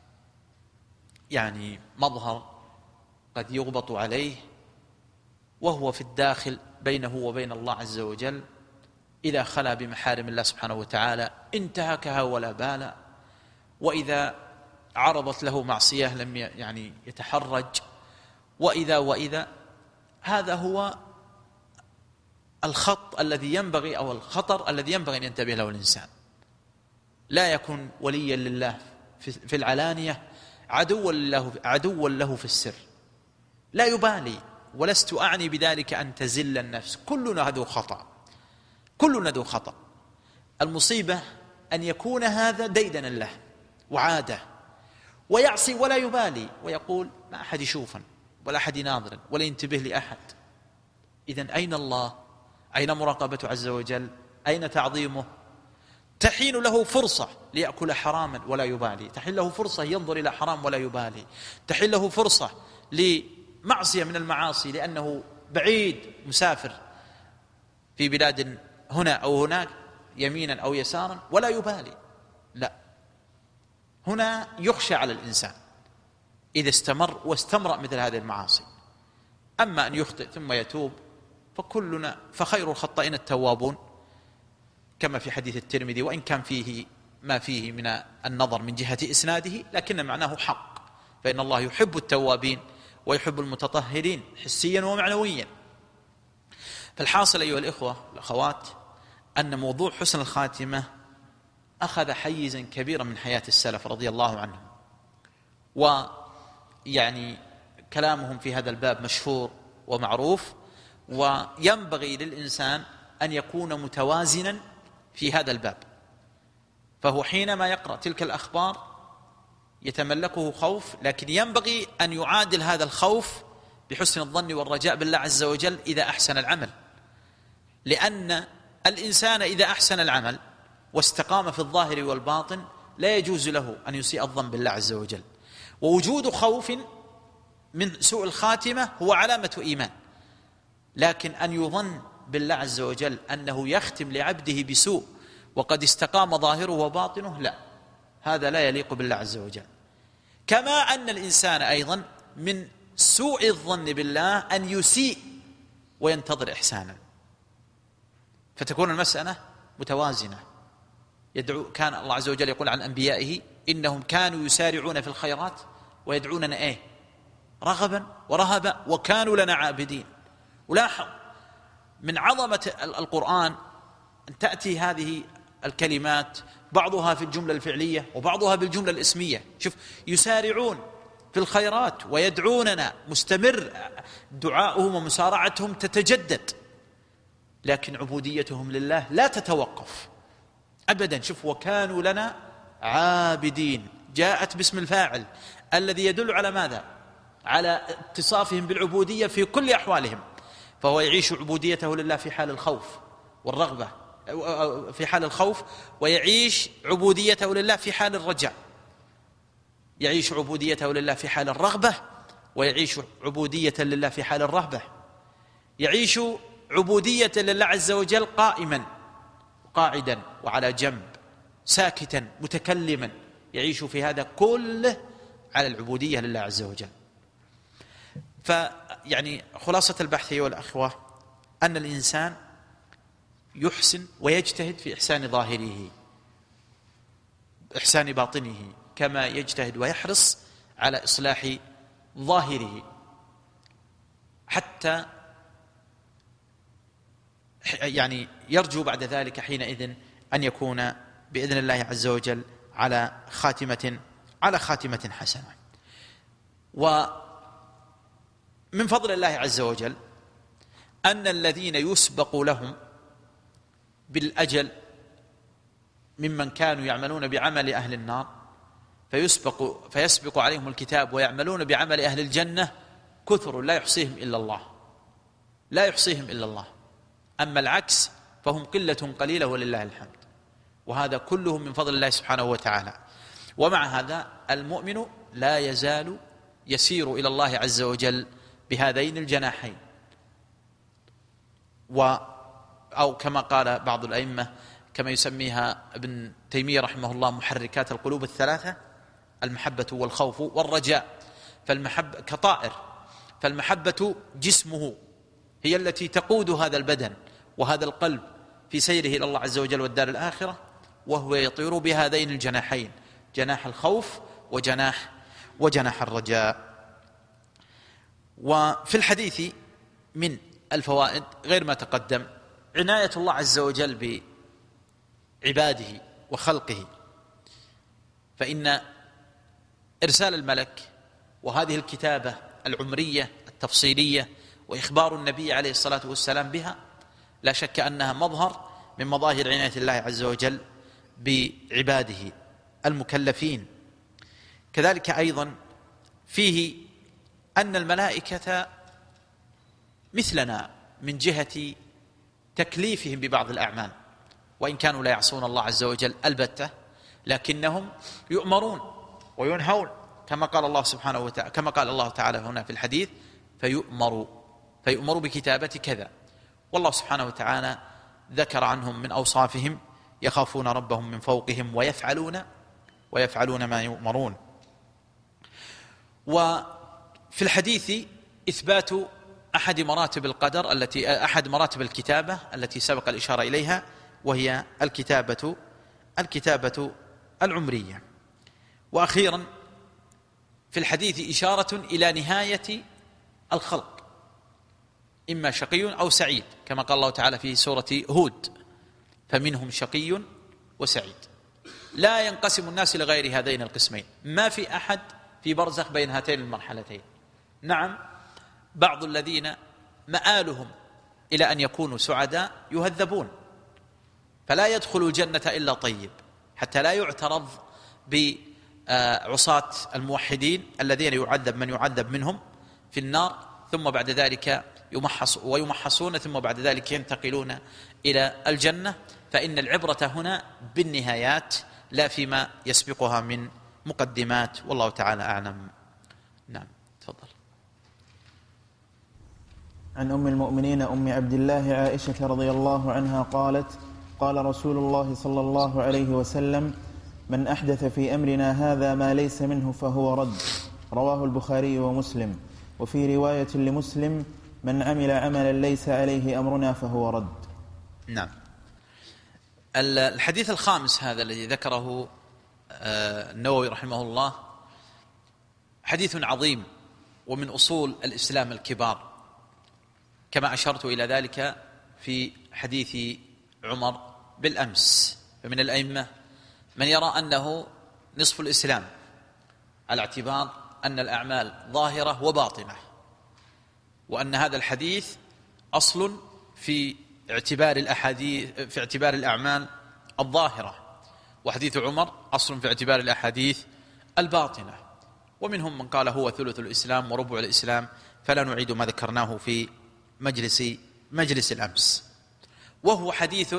S2: يعني مظهر قد يغبط عليه، وهو في الداخل بينه وبين الله عز وجل إذا خلا بمحارم الله سبحانه وتعالى انتهكها ولا بالا، وإذا عرضت له معصية لم يعني يتحرج، وإذا وإذا هذا هو الخط الذي ينبغي أو الخطر الذي ينبغي أن ينتبه له الإنسان. لا يكون وليا لله في العلانية عدوا له, عدوا له في السر، لا يبالي. ولست أعني بذلك أن تزل النفس، كلنا ذو خطأ، كلنا ذو خطأ. المصيبة أن يكون هذا ديدنا له وعادة، ويعصي ولا يبالي ويقول ما أحد يشوفا ولا أحد يناظر ولا ينتبه لأحد. إذن أين الله؟ أين مراقبته عز وجل؟ أين تعظيمه؟ تحين له فرصة ليأكل حراما ولا يبالي، تحين له فرصة ينظر إلى حرام ولا يبالي، تحين له فرصة لمعصية من المعاصي لأنه بعيد مسافر في بلاد هنا أو هناك يمينا أو يسارا ولا يبالي. لا، هنا يخشى على الإنسان إذا استمر واستمرأ مثل هذه المعاصي. أما أن يخطئ ثم يتوب فكلنا فخير الخطائين التوابون، كما في حديث الترمذي، وإن كان فيه ما فيه من النظر من جهة إسناده لكن معناه حق، فإن الله يحب التوابين ويحب المتطهرين حسيا ومعنويا. فالحاصل أيها الإخوة الأخوات أن موضوع حسن الخاتمة أخذ حيزا كبيرا من حياة السلف رضي الله عنهم، ويعني كلامهم في هذا الباب مشهور ومعروف، وينبغي للإنسان أن يكون متوازنا في هذا الباب. فهو حينما يقرأ تلك الأخبار يتملكه خوف، لكن ينبغي أن يعادل هذا الخوف بحسن الظن والرجاء بالله عز وجل إذا أحسن العمل، لأن الإنسان إذا أحسن العمل واستقام في الظاهر والباطن لا يجوز له أن يسيء الظن بالله عز وجل. ووجود خوف من سوء الخاتمة هو علامة إيمان، لكن أن يظن بالله عز وجل أنه يختم لعبده بسوء وقد استقام ظاهره وباطنه، لا، هذا لا يليق بالله عز وجل. كما أن الإنسان أيضا من سوء الظن بالله أن يسيء وينتظر إحسانا، فتكون المسألة متوازنة. يدعو كان الله عز وجل يقول عن أنبيائه إنهم كانوا يسارعون في الخيرات ويدعوننا إيه رغبا ورهبا وكانوا لنا عابدين. ولاحظ من عظمة القرآن أن تأتي هذه الكلمات بعضها في الجملة الفعلية وبعضها بالجملة الاسمية. شوف، يسارعون في الخيرات ويدعوننا، مستمر دعاؤهم ومسارعتهم تتجدد، لكن عبوديتهم لله لا تتوقف أبدا. شوف، وكانوا لنا عابدين، جاءت باسم الفاعل الذي يدل على ماذا؟ على اتصافهم بالعبودية في كل أحوالهم. فهو يعيش عبوديته لله في حال الخوف والرغبة، في حال الخوف، ويعيش عبوديته لله في حال الرجاء، يعيش عبوديته لله في حال الرغبة، ويعيش عبودية لله في حال الرهبة، يعيش عبودية لله عز وجل قائما قاعدا وعلى جنب، ساكتا متكلما، يعيش في هذا كله على العبودية لله عز وجل. فيعني خلاصة البحث أيها الأخوة أن الإنسان يحسن ويجتهد في إحسان ظاهره، إحسان باطنه، كما يجتهد ويحرص على إصلاح ظاهره، حتى يعني يرجو بعد ذلك حينئذ أن يكون بإذن الله عز وجل على خاتمة على خاتمة حسنة. ومن فضل الله عز وجل أن الذين يسبق لهم بالأجل ممن كانوا يعملون بعمل أهل النار فيسبق, فيسبق عليهم الكتاب ويعملون بعمل أهل الجنة كثر لا يحصيهم إلا الله، لا يحصيهم إلا الله. أما العكس فهم قلة قليلة ولله الحمد، وهذا كله من فضل الله سبحانه وتعالى. ومع هذا المؤمن لا يزال يسير إلى الله عز وجل بهذين الجناحين، و أو كما قال بعض الأئمة كما يسميها ابن تيمية رحمه الله محركات القلوب الثلاثة: المحبة والخوف والرجاء. فالمحبة كطائر، فالمحبة جسمه هي التي تقود هذا البدن وهذا القلب في سيره إلى الله عز وجل والدار الآخرة، وهو يطير بهذين الجناحين، جناح الخوف وجناح وجناح الرجاء. وفي الحديث من الفوائد غير ما تقدم عناية الله عز وجل بعباده وخلقه، فإن إرسال الملك وهذه الكتابة العمرية التفصيلية وإخبار النبي عليه الصلاة والسلام بها لا شك أنها مظهر من مظاهر عناية الله عز وجل بعباده المكلفين. كذلك أيضا فيه أن الملائكة مثلنا من جهة تكليفهم ببعض الأعمال، وإن كانوا لا يعصون الله عز وجل البتة، لكنهم يؤمرون وينهون كما قال الله سبحانه وتعالى، كما قال الله تعالى هنا في الحديث: فيؤمروا فيؤمروا بكتابة كذا. والله سبحانه وتعالى ذكر عنهم من أوصافهم: يخافون ربهم من فوقهم ويفعلون ويفعلون ما يؤمرون. وفي الحديث إثبات أحد مراتب القدر التي أحد مراتب الكتابة التي سبق الإشارة إليها، وهي الكتابة الكتابة العمرية. وأخيرا في الحديث إشارة إلى نهاية الخلق، إما شقي أو سعيد، كما قال الله تعالى في سورة هود: فمنهم شقي وسعيد. لا ينقسم الناس لغير هذين القسمين، ما في أحد في برزخ بين هاتين المرحلتين. نعم، بعض الذين مآلهم إلى أن يكونوا سعداء يهذبون، فلا يدخل الجنة إلا طيب، حتى لا يعترض بعصاة الموحدين الذين يعذب من يعذب منهم في النار، ثم بعد ذلك يمحص ويمحصون، ثم بعد ذلك ينتقلون إلى الجنة. فإن العبرة هنا بالنهايات لا فيما يسبقها من مقدمات، والله تعالى أعلم. نعم، تفضل.
S1: عن أم المؤمنين أم عبد الله عائشة رضي الله عنها قالت: قال رسول الله صلى الله عليه وسلم: من أحدث في أمرنا هذا ما ليس منه فهو رد. رواه البخاري ومسلم. وفي رواية لمسلم: من عمل عملا ليس عليه أمرنا فهو رد.
S2: نعم. الحديث الخامس هذا الذي ذكره النووي رحمه الله حديث عظيم، ومن أصول الإسلام الكبار، كما أشرت إلى ذلك في حديث عمر بالأمس. فمن الأئمة من يرى أنه نصف الإسلام، على اعتبار أن الأعمال ظاهرة وباطنة، وأن هذا الحديث أصل في اعتبار الأحاديث في اعتبار الأعمال الظاهرة، وحديث عمر أصل في اعتبار الأحاديث الباطنة. ومنهم من قال هو ثلث الإسلام وربع الإسلام، فلا نعيد ما ذكرناه في مجلس مجلس الأمس. وهو حديث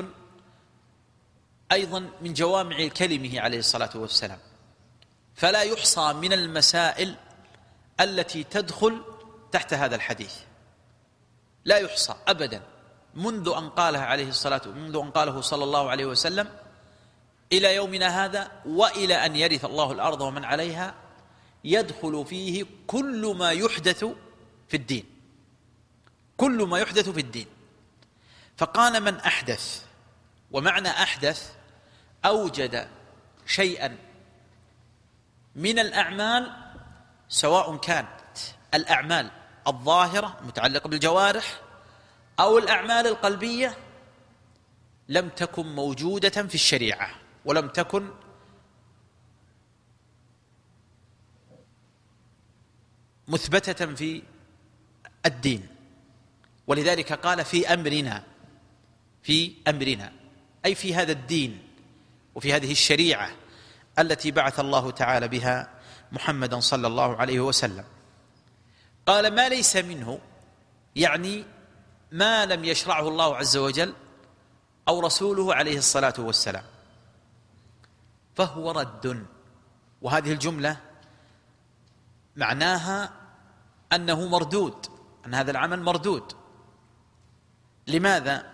S2: أيضا من جوامع كلمه عليه الصلاة والسلام، فلا يحصى من المسائل التي تدخل تحت هذا الحديث، لا يحصى أبدا، منذ أن قالها عليه الصلاة منذ أن قاله صلى الله عليه وسلم إلى يومنا هذا، وإلى أن يرث الله الأرض ومن عليها، يدخل فيه كل ما يحدث في الدين، كل ما يحدث في الدين. فقال: من أحدث، ومعنى أحدث أوجد شيئا من الأعمال، سواء كانت الأعمال الظاهرة متعلقة بالجوارح أو الأعمال القلبية، لم تكن موجودة في الشريعة ولم تكن مثبتة في الدين. ولذلك قال: في أمرنا، في أمرنا، أي في هذا الدين وفي هذه الشريعة التي بعث الله تعالى بها محمدا صلى الله عليه وسلم. قال: ما ليس منه، يعني ما لم يشرعه الله عز وجل أو رسوله عليه الصلاة والسلام، فهو رد. وهذه الجملة معناها أنه مردود، أن هذا العمل مردود. لماذا؟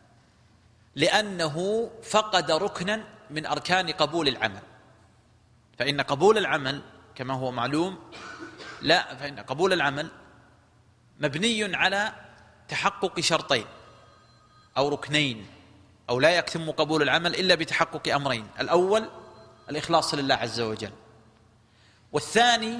S2: لأنه فقد ركنا من أركان قبول العمل. فإن قبول العمل كما هو معلوم لا فإن قبول العمل مبني على تحقق شرطين أو ركنين، أو لا يتم قبول العمل إلا بتحقق أمرين: الأول الإخلاص لله عز وجل، والثاني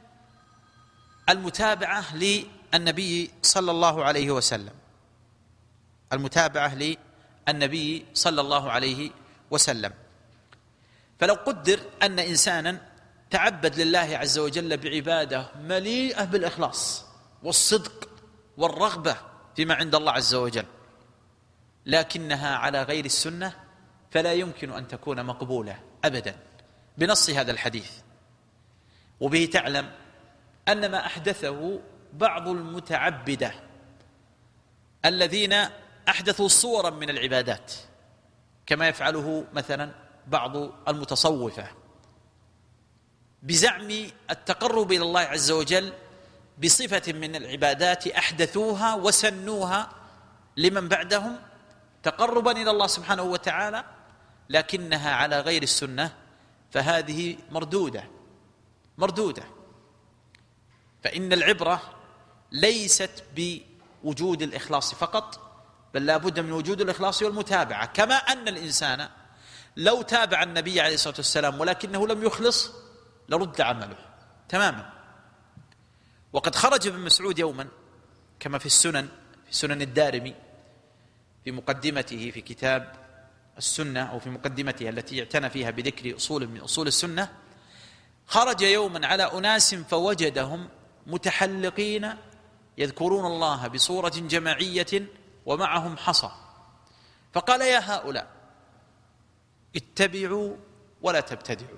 S2: المتابعة للنبي صلى الله عليه وسلم، المتابعة للنبي صلى الله عليه وسلم. فلو قدر أن إنسانا تعبد لله عز وجل بعبادة مليئة بالإخلاص والصدق والرغبة فيما عند الله عز وجل، لكنها على غير السنة، فلا يمكن أن تكون مقبولة أبدا بنص هذا الحديث. وبه تعلم أن ما أحدثه بعض المتعبدة الذين أحدثوا صورا من العبادات، كما يفعله مثلا بعض المتصوفة بزعم التقرب إلى الله عز وجل بصفة من العبادات أحدثوها وسنوها لمن بعدهم تقربا إلى الله سبحانه وتعالى، لكنها على غير السنة، فهذه مردودة مردودة. فإن العبرة ليست بوجود الإخلاص فقط، بل لا بد من وجود الإخلاص والمتابعة. كما أن الإنسان لو تابع النبي عليه الصلاة والسلام ولكنه لم يخلص لرد عمله تماما. وقد خرج ابن مسعود يوما كما في السنن في سنن الدارمي في مقدمته في كتاب السنة أو في مقدمتها التي اعتنى فيها بذكر أصول من أصول السنة، خرج يوما على أناس فوجدهم متحلقين يذكرون الله بصورة جماعية ومعهم حصى، فقال يا هؤلاء اتبعوا ولا تبتدعوا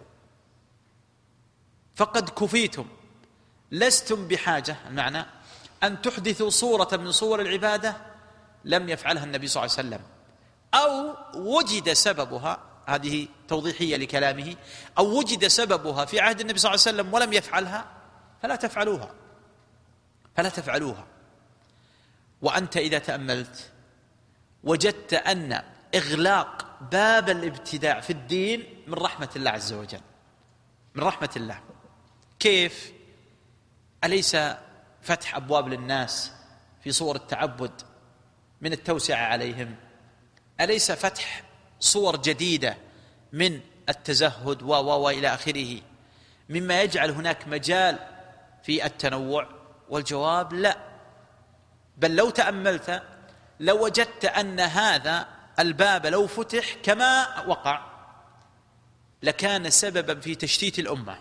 S2: فقد كفيتم، لستم بحاجة المعنى أن تحدثوا صورة من صور العبادة لم يفعلها النبي صلى الله عليه وسلم، أو وجد سببها، هذه توضيحية لكلامه، أو وجد سببها في عهد النبي صلى الله عليه وسلم ولم يفعلها فلا تفعلوها فلا تفعلوها. وأنت إذا تأملت وجدت أن إغلاق باب الابتداع في الدين من رحمة الله عز وجل، من رحمة الله. كيف؟ أليس فتح أبواب للناس في صور التعبد من التوسعة عليهم؟ أليس فتح صور جديدة من التزهد و و إلى آخره مما يجعل هناك مجال في التنوع؟ والجواب لا، بل لو تأملت لو وجدت أن هذا الباب لو فتح كما وقع لكان سببا في تشتيت الأمة،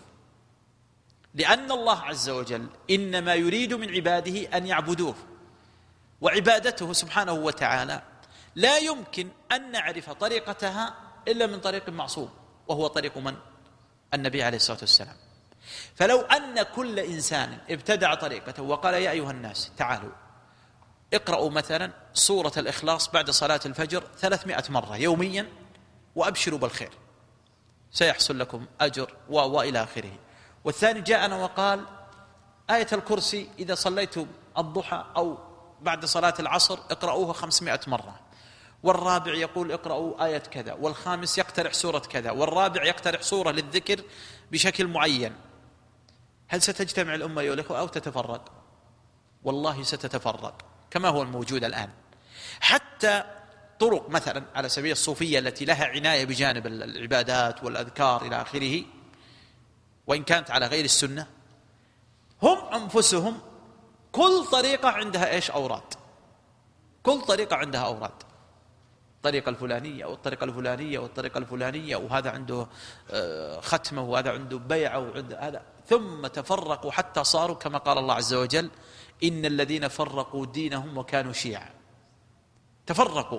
S2: لأن الله عز وجل إنما يريد من عباده أن يعبدوه، وعبادته سبحانه وتعالى لا يمكن أن نعرف طريقتها إلا من طريق معصوم، وهو طريق من؟ النبي عليه الصلاة والسلام. فلو أن كل إنسان ابتدع طريقته وقال يا أيها الناس تعالوا اقرأوا مثلا سورة الإخلاص بعد صلاة الفجر ثلاثمائة مرة يوميا وأبشروا بالخير سيحصل لكم أجر و وإلى آخره، والثاني جاءنا وقال آية الكرسي إذا صليتم الضحى أو بعد صلاة العصر اقرأوها خمسمائة مرة، والرابع يقول اقرأوا آية كذا، والخامس يقترح سورة كذا، والرابع يقترح سورة للذكر بشكل معين. هل ستجتمع الأمة يا الأخوة أو تتفرق؟ والله ستتفرق كما هو الموجود الآن. حتى طرق مثلا على سبيل الصوفية التي لها عناية بجانب العبادات والأذكار إلى آخره وإن كانت على غير السنة، هم أنفسهم كل طريقة عندها إيش؟ أوراد. كل طريقة عندها أوراد، الطريقة الفلانية والطريقة الفلانية والطريقة الفلانية، وهذا عنده ختمة وهذا عنده بيعة وعنده هذا، ثم تفرقوا حتى صاروا كما قال الله عز وجل إن الذين فرقوا دينهم وكانوا شيعا. تفرقوا،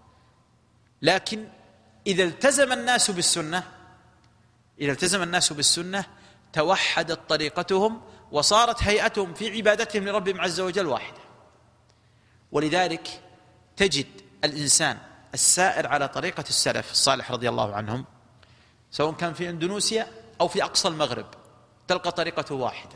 S2: لكن إذا التزم الناس بالسنة إذا التزم الناس بالسنة توحدت طريقتهم وصارت هيئتهم في عبادتهم لربهم عز وجل واحدة. ولذلك تجد الإنسان السائر على طريقة السلف الصالح رضي الله عنهم سواء كان في أندونيسيا أو في أقصى المغرب تلقى طريقته واحدة،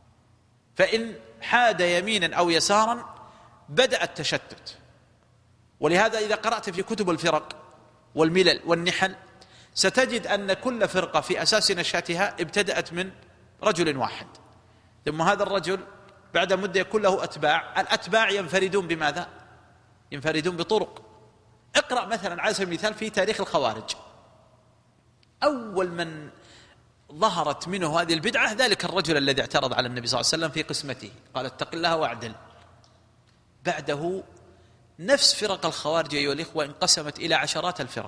S2: فإن حاد يمينا أو يسارا بدأ التشتت. ولهذا إذا قرأت في كتب الفرق والملل والنحل ستجد أن كل فرقة في أساس نشأتها ابتدأت من رجل واحد، ثم هذا الرجل بعد مدة يكون له أتباع، الأتباع ينفردون بماذا؟ ينفردون بطرق. اقرأ مثلا على سبيل المثال في تاريخ الخوارج، أول من ظهرت منه هذه البدعة ذلك الرجل الذي اعترض على النبي صلى الله عليه وسلم في قسمته قال اتق الله واعدل. بعده نفس فرق الخوارج أيها الإخوة انقسمت إلى عشرات الفرق،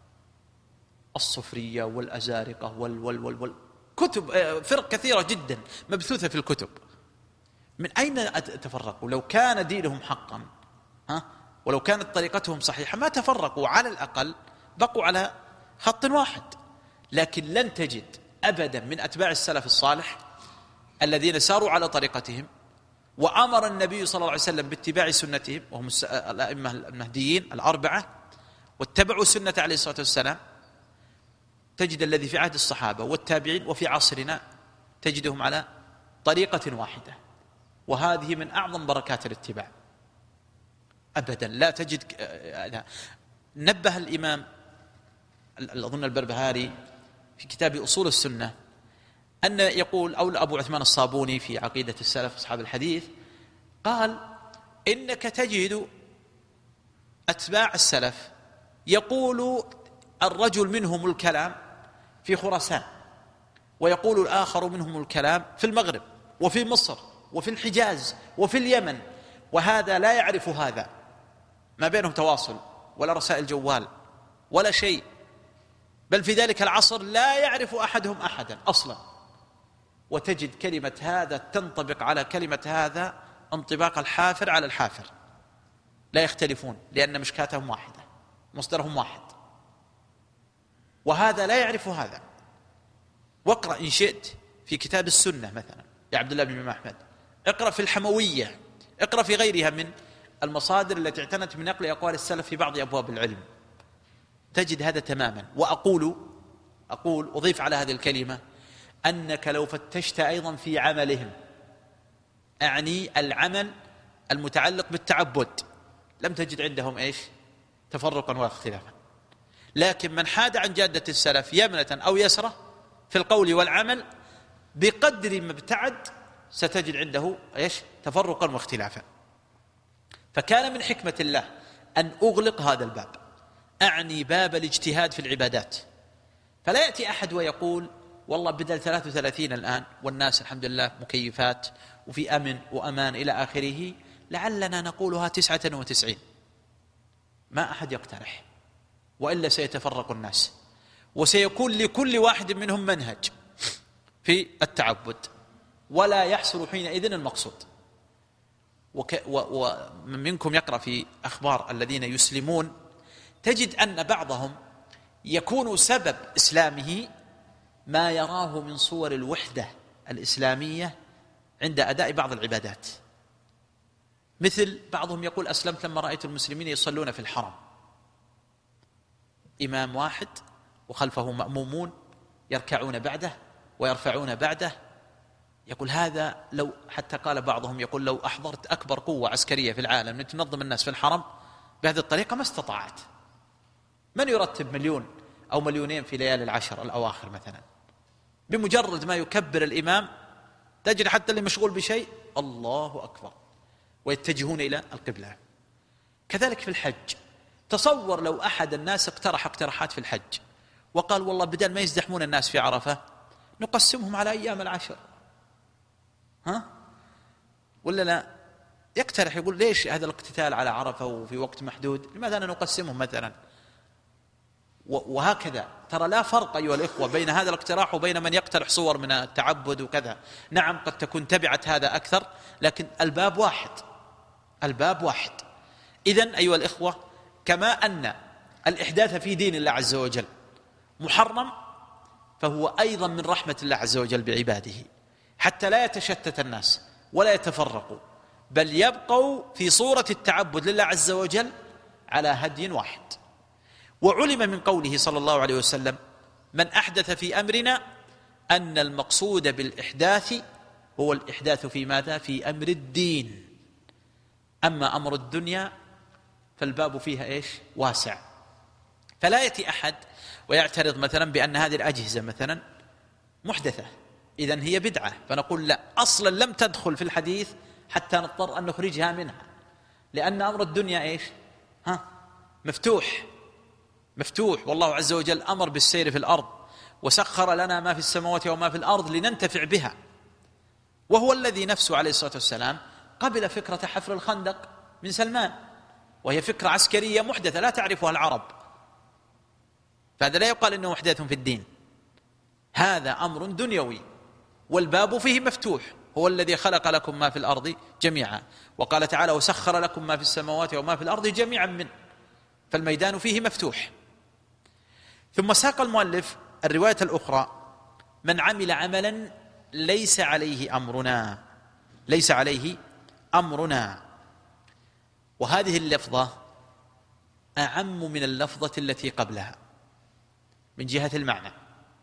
S2: الصفرية والأزارقة وال وال وال وال كتب فرق كثيرة جدا مبثوثة في الكتب. من أين تفرقوا؟ لو كان دينهم حقا ها ولو كانت طريقتهم صحيحة ما تفرقوا، على الأقل بقوا على خط واحد. لكن لن تجد أبدا من أتباع السلف الصالح الذين ساروا على طريقتهم وأمر النبي صلى الله عليه وسلم باتباع سنتهم وهم الأئمة المهديين الأربعة واتبعوا سنة عليه الصلاة والسلام، تجد الذي في عهد الصحابة والتابعين وفي عصرنا تجدهم على طريقة واحدة، وهذه من أعظم بركات الاتباع. أبدا لا تجد. نبه الإمام أظن البربهاري في كتاب أصول السنة أن يقول أو أبو عثمان الصابوني في عقيدة السلف أصحاب الحديث قال إنك تجد أتباع السلف يقول الرجل منهم الكلام في خراسان ويقول الآخر منهم الكلام في المغرب وفي مصر وفي الحجاز وفي اليمن، وهذا لا يعرف هذا، ما بينهم تواصل ولا رسائل جوال ولا شيء، بل في ذلك العصر لا يعرف أحدهم أحدا أصلا، وتجد كلمة هذا تنطبق على كلمة هذا انطباق الحافر على الحافر، لا يختلفون لأن مشكاتهم واحدة، مصدرهم واحد، وهذا لا يعرف هذا. واقرأ إن شئت في كتاب السنة مثلا يا عبد الله بن الإمام أحمد، اقرأ في الحموية، اقرأ في غيرها من المصادر التي اعتنت من نقل أقوال السلف في بعض أبواب العلم، تجد هذا تماما. وأقول أقول أضيف على هذه الكلمة أنك لو فتشت أيضا في عملهم، أعني العمل المتعلق بالتعبد، لم تجد عندهم إيش؟ تفرقا واختلافا. لكن من حاد عن جادة السلف يمنة أو يسرة في القول والعمل بقدر ما ابتعد ستجد عنده إيش؟ تفرقا واختلافا. فكان من حكمة الله أن أغلق هذا الباب، أعني باب الاجتهاد في العبادات، فلا يأتي أحد ويقول والله بدل ثلاث وثلاثين الآن والناس الحمد لله مكيفات وفي أمن وأمان إلى آخره، لعلنا نقولها تسعة وتسعين. ما أحد يقترح، وإلا سيتفرق الناس، وسيكون لكل واحد منهم منهج في التعبد، ولا يحصل حينئذ المقصود. ومن منكم يقرأ في أخبار الذين يسلمون تجد أن بعضهم يكون سبب إسلامه ما يراه من صور الوحدة الإسلامية عند أداء بعض العبادات، مثل بعضهم يقول أسلمت لما رأيت المسلمين يصلون في الحرم، إمام واحد وخلفه مأمومون يركعون بعده ويرفعون بعده، يقول هذا لو، حتى قال بعضهم يقول لو أحضرت أكبر قوة عسكرية في العالم لتنظم الناس في الحرم بهذه الطريقة ما استطاعت. من يرتب مليون أو مليونين في ليالي العشر الأواخر مثلا؟ بمجرد ما يكبر الإمام تجد حتى اللي مشغول بشيء الله أكبر ويتجهون إلى القبلة. كذلك في الحج، تصور لو أحد الناس اقترح اقتراحات في الحج وقال والله بدل ما يزدحمون الناس في عرفة نقسمهم على أيام العشر، ها؟ ولا لا؟ يقترح يقول ليش هذا الاقتتال على عرفة وفي وقت محدود؟ لماذا لا نقسمهم مثلا؟ وهكذا. ترى لا فرق أيها الإخوة بين هذا الاقتراح وبين من يقترح صور من التعبد وكذا. نعم قد تكون تبعت هذا أكثر، لكن الباب واحد، الباب واحد. إذن أيها الإخوة، كما أن الإحداث في دين الله عز وجل محرم، فهو أيضا من رحمة الله عز وجل بعباده، حتى لا يتشتت الناس ولا يتفرقوا، بل يبقوا في صورة التعبد لله عز وجل على هدي واحد. وعلم من قوله صلى الله عليه وسلم من أحدث في أمرنا أن المقصود بالإحداث هو الإحداث في ماذا؟ في أمر الدين. أما أمر الدنيا فالباب فيها إيش؟ واسع. فلا يأتي أحد ويعترض مثلا بأن هذه الأجهزة مثلا محدثة إذن هي بدعة، فنقول لا، أصلا لم تدخل في الحديث حتى نضطر أن نخرجها منها، لأن أمر الدنيا إيش؟ ها؟ مفتوح مفتوح. والله عز وجل أمر بالسير في الأرض وسخر لنا ما في السماوات وما في الأرض لننتفع بها، وهو الذي نفسه عليه الصلاة والسلام قبل فكرة حفر الخندق من سلمان، وهي فكرة عسكرية محدثة لا تعرفها العرب، فهذا لا يقال إنه محدث في الدين، هذا أمر دنيوي والباب فيه مفتوح. هو الذي خلق لكم ما في الأرض جميعا، وقال تعالى وسخر لكم ما في السماوات وما في الأرض جميعا منه، فالميدان فيه مفتوح. ثم ساق المؤلف الرواية الأخرى من عمل عملا ليس عليه أمرنا، ليس عليه أمرنا. وهذه اللفظة أعم من اللفظة التي قبلها من جهة المعنى،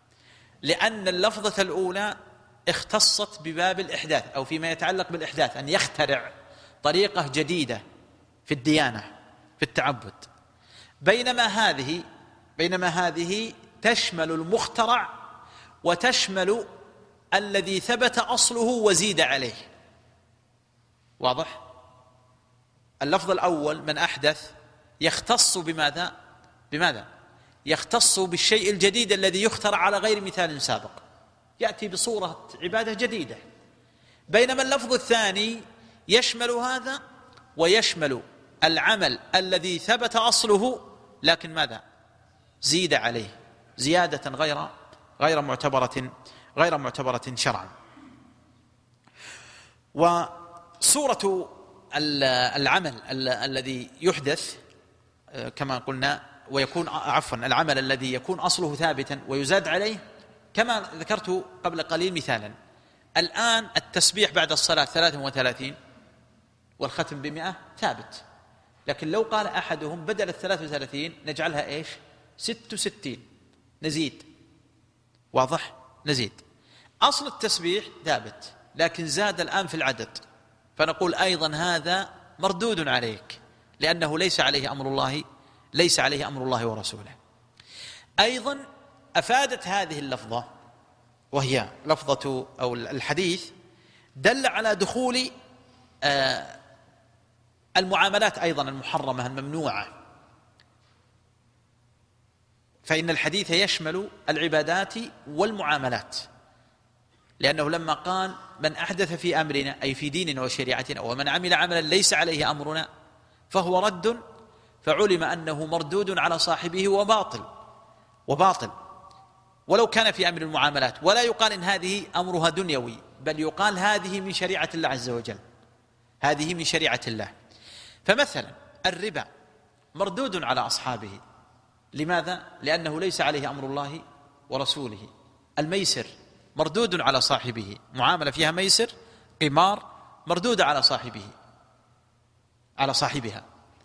S2: لأن اللفظة الأولى اختصت بباب الإحداث أو فيما يتعلق بالإحداث، أن يخترع طريقة جديدة في الديانة في التعبد، بينما هذه بينما هذه تشمل المخترع وتشمل الذي ثبت أصله وزيد عليه. واضح؟ اللفظ الأول من أحدث يختص بماذا؟ بماذا؟ يختص بالشيء الجديد الذي يخترع على غير مثال سابق، يأتي بصورة عبادة جديدة، بينما اللفظ الثاني يشمل هذا ويشمل العمل الذي ثبت أصله لكن ماذا؟ زيد عليه زيادة غير غير معتبرة غير معتبرة شرعا. وصورة العمل الذي يحدث كما قلنا ويكون عفوا العمل الذي يكون أصله ثابتا ويزاد عليه كما ذكرت قبل قليل مثالا. الآن التسبيح بعد الصلاة ثلاثة وثلاثين والختم بمئة ثابت، لكن لو قال أحدهم بدل الثلاثة وثلاثين نجعلها إيش؟ ست وستين، نزيد. واضح؟ نزيد. أصل التسبيح ثابت لكن زاد الآن في العدد، فنقول أيضا هذا مردود عليك لأنه ليس عليه أمر الله ليس عليه أمر الله ورسوله. أيضا أفادت هذه اللفظة وهي لفظة أو الحديث دل على دخول آه المعاملات أيضا المحرمة الممنوعة، فإن الحديث يشمل العبادات والمعاملات، لأنه لما قال من أحدث في أمرنا أي في ديننا وشريعتنا ومن عمل عملا ليس عليه أمرنا فهو رد، فعلم أنه مردود على صاحبه وباطل وباطل ولو كان في أمر المعاملات. ولا يقال إن هذه أمرها دنيوي، بل يقال هذه من شريعة الله عز وجل، هذه من شريعة الله. فمثلا الربا مردود على أصحابه، لماذا؟ لأنه ليس عليه أمر الله ورسوله. الميسر مردود على صاحبه، معاملة فيها ميسر قمار مردودة على صاحبه على صاحبها.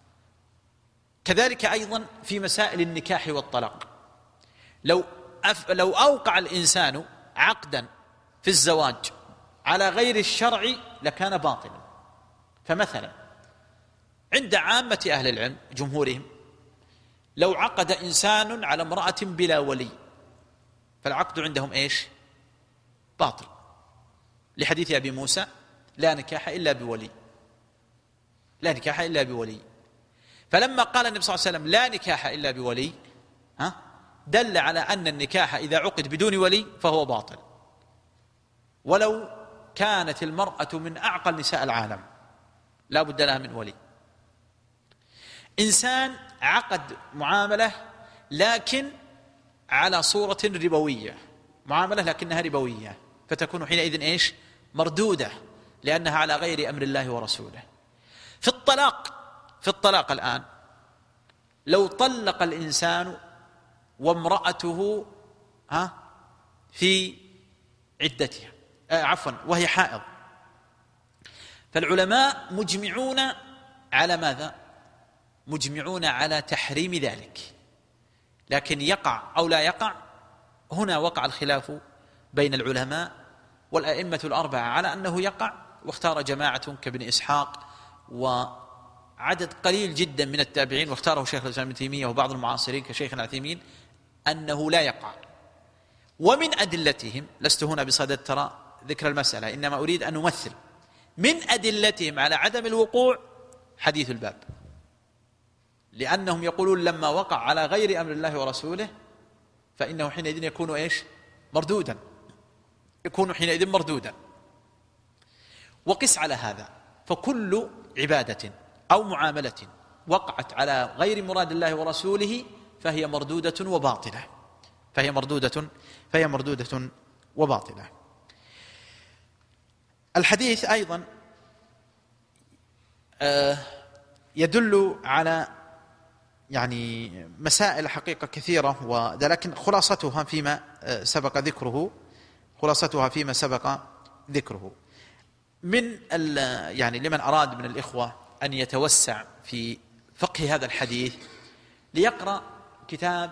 S2: كذلك أيضا في مسائل النكاح والطلاق، لو أف... لو أوقع الإنسان عقدا في الزواج على غير الشرع لكان باطلا. فمثلا عند عامة أهل العلم جمهورهم لو عقد إنسان على امرأة بلا ولي فالعقد عندهم إيش؟ باطل، لحديث أبي موسى لا نكاح إلا بولي لا نكاح إلا بولي. فلما قال النبي صلى الله عليه وسلم لا نكاح إلا بولي ها دل على أن النكاح إذا عقد بدون ولي فهو باطل، ولو كانت المرأة من أعقل نساء العالم لا بد لها من ولي. إنسان عقد معاملة لكن على صورة ربوية، معاملة لكنها ربوية، فتكون حينئذ إيش؟ مردودة، لأنها على غير أمر الله ورسوله. في الطلاق في الطلاق الآن لو طلق الإنسان وامرأته ها في عدتها آه عفوا وهي حائض، فالعلماء مجمعون على ماذا؟ مجمعون على تحريم ذلك، لكن يقع أو لا يقع هنا وقع الخلاف بين العلماء والأئمة الأربعة على أنه يقع، واختار جماعة كابن إسحاق وعدد قليل جدا من التابعين، واختاره شيخ الإسلام ابن تيمية وبعض المعاصرين كشيخ العثيمين أنه لا يقع. ومن أدلتهم، لست هنا بصدد ترى ذكر المسألة، إنما أريد أن نمثل، من أدلتهم على عدم الوقوع حديث الباب، لأنهم يقولون لما وقع على غير أمر الله ورسوله فإنه حينئذ يكون إيش؟ مردودا، يكون حينئذ مردودا. وقس على هذا، فكل عبادة أو معاملة وقعت على غير مراد الله ورسوله فهي مردودة وباطلة فهي مردودة فهي مردودة وباطلة. الحديث أيضا يدل على يعني مسائل حقيقة كثيرة، ولكن خلاصتها فيما سبق ذكره خلاصتها فيما سبق ذكره من يعني لمن أراد من الإخوة أن يتوسع في فقه هذا الحديث ليقرأ كتاب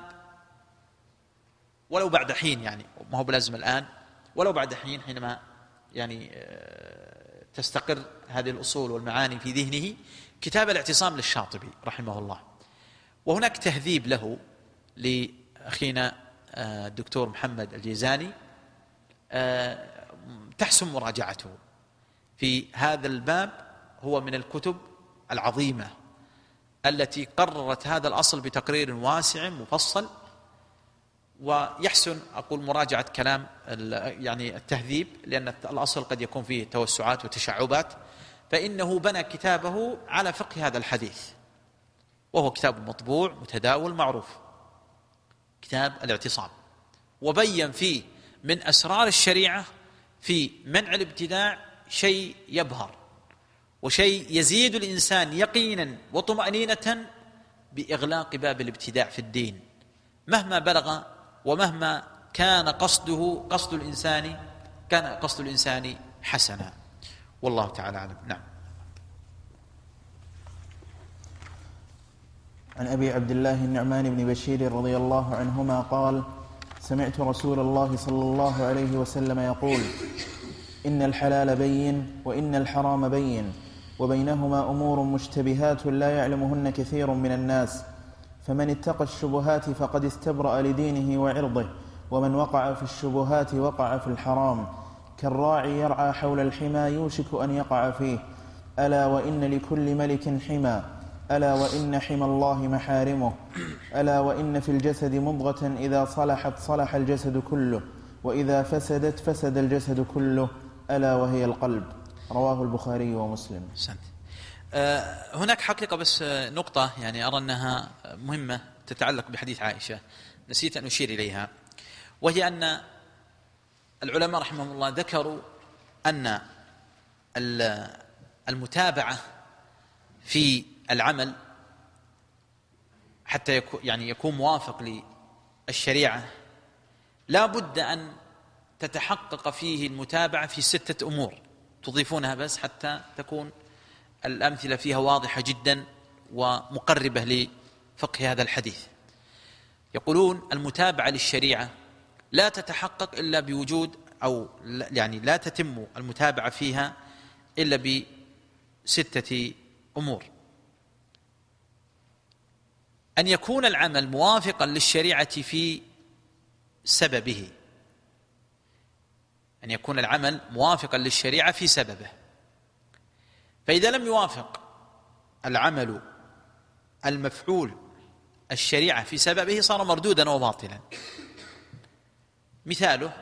S2: ولو بعد حين، يعني ما هو بلازم الآن، ولو بعد حين حينما يعني تستقر هذه الأصول والمعاني في ذهنه، كتاب الاعتصام للشاطبي رحمه الله. وهناك تهذيب له لأخينا الدكتور محمد الجيزاني تحسن مراجعته في هذا الباب، هو من الكتب العظيمة التي قررت هذا الأصل بتقرير واسع مفصل. ويحسن أقول مراجعة كلام يعني التهذيب، لأن الأصل قد يكون فيه توسعات وتشعبات، فإنه بنى كتابه على فقه هذا الحديث، وهو كتاب مطبوع متداول معروف، كتاب الاعتصام، وبين فيه من أسرار الشريعة في منع الابتداع شيء يبهر وشيء يزيد الإنسان يقينا وطمأنينة بإغلاق باب الابتداع في الدين مهما بلغ ومهما كان قصده قصد الإنسان كان قصد الإنسان حسنا، والله تعالى أعلم. نعم.
S1: عن أبي عبد الله النعمان بن بشير رضي الله عنهما قال: سمعت رسول الله صلى الله عليه وسلم يقول: إن الحلال بين وإن الحرام بين وبينهما أمور مشتبهات لا يعلمهن كثير من الناس، فمن اتقى الشبهات فقد استبرأ لدينه وعرضه، ومن وقع في الشبهات وقع في الحرام، كالراعي يرعى حول الحمى يوشك أن يقع فيه، ألا وإن لكل ملك حمى، ألا وإن حمى الله محارمه، ألا وإن في الجسد مضغة إذا صلحت صلح الجسد كله، وإذا فسدت فسد الجسد كله، ألا وهي القلب. رواه البخاري ومسلم.
S2: سنت. أه هناك حقيقة بس نقطة يعني أرى أنها مهمة تتعلق بحديث عائشة نسيت أن أشير إليها، وهي أن العلماء رحمهم الله ذكروا أن المتابعة في العمل حتى يكون يعني يكون موافق للشريعة لا بد أن تتحقق فيه المتابعة في ستة أمور تضيفونها بس حتى تكون الأمثلة فيها واضحة جدا ومقربة لفقه هذا الحديث. يقولون المتابعة للشريعة لا تتحقق إلا بوجود أو يعني لا تتم المتابعة فيها إلا بستة أمور: أن يكون العمل موافقا للشريعة في سببه، أن يكون العمل موافقا للشريعة في سببه، فإذا لم يوافق العمل المفعول الشريعة في سببه صار مردودا وباطلا. مثاله: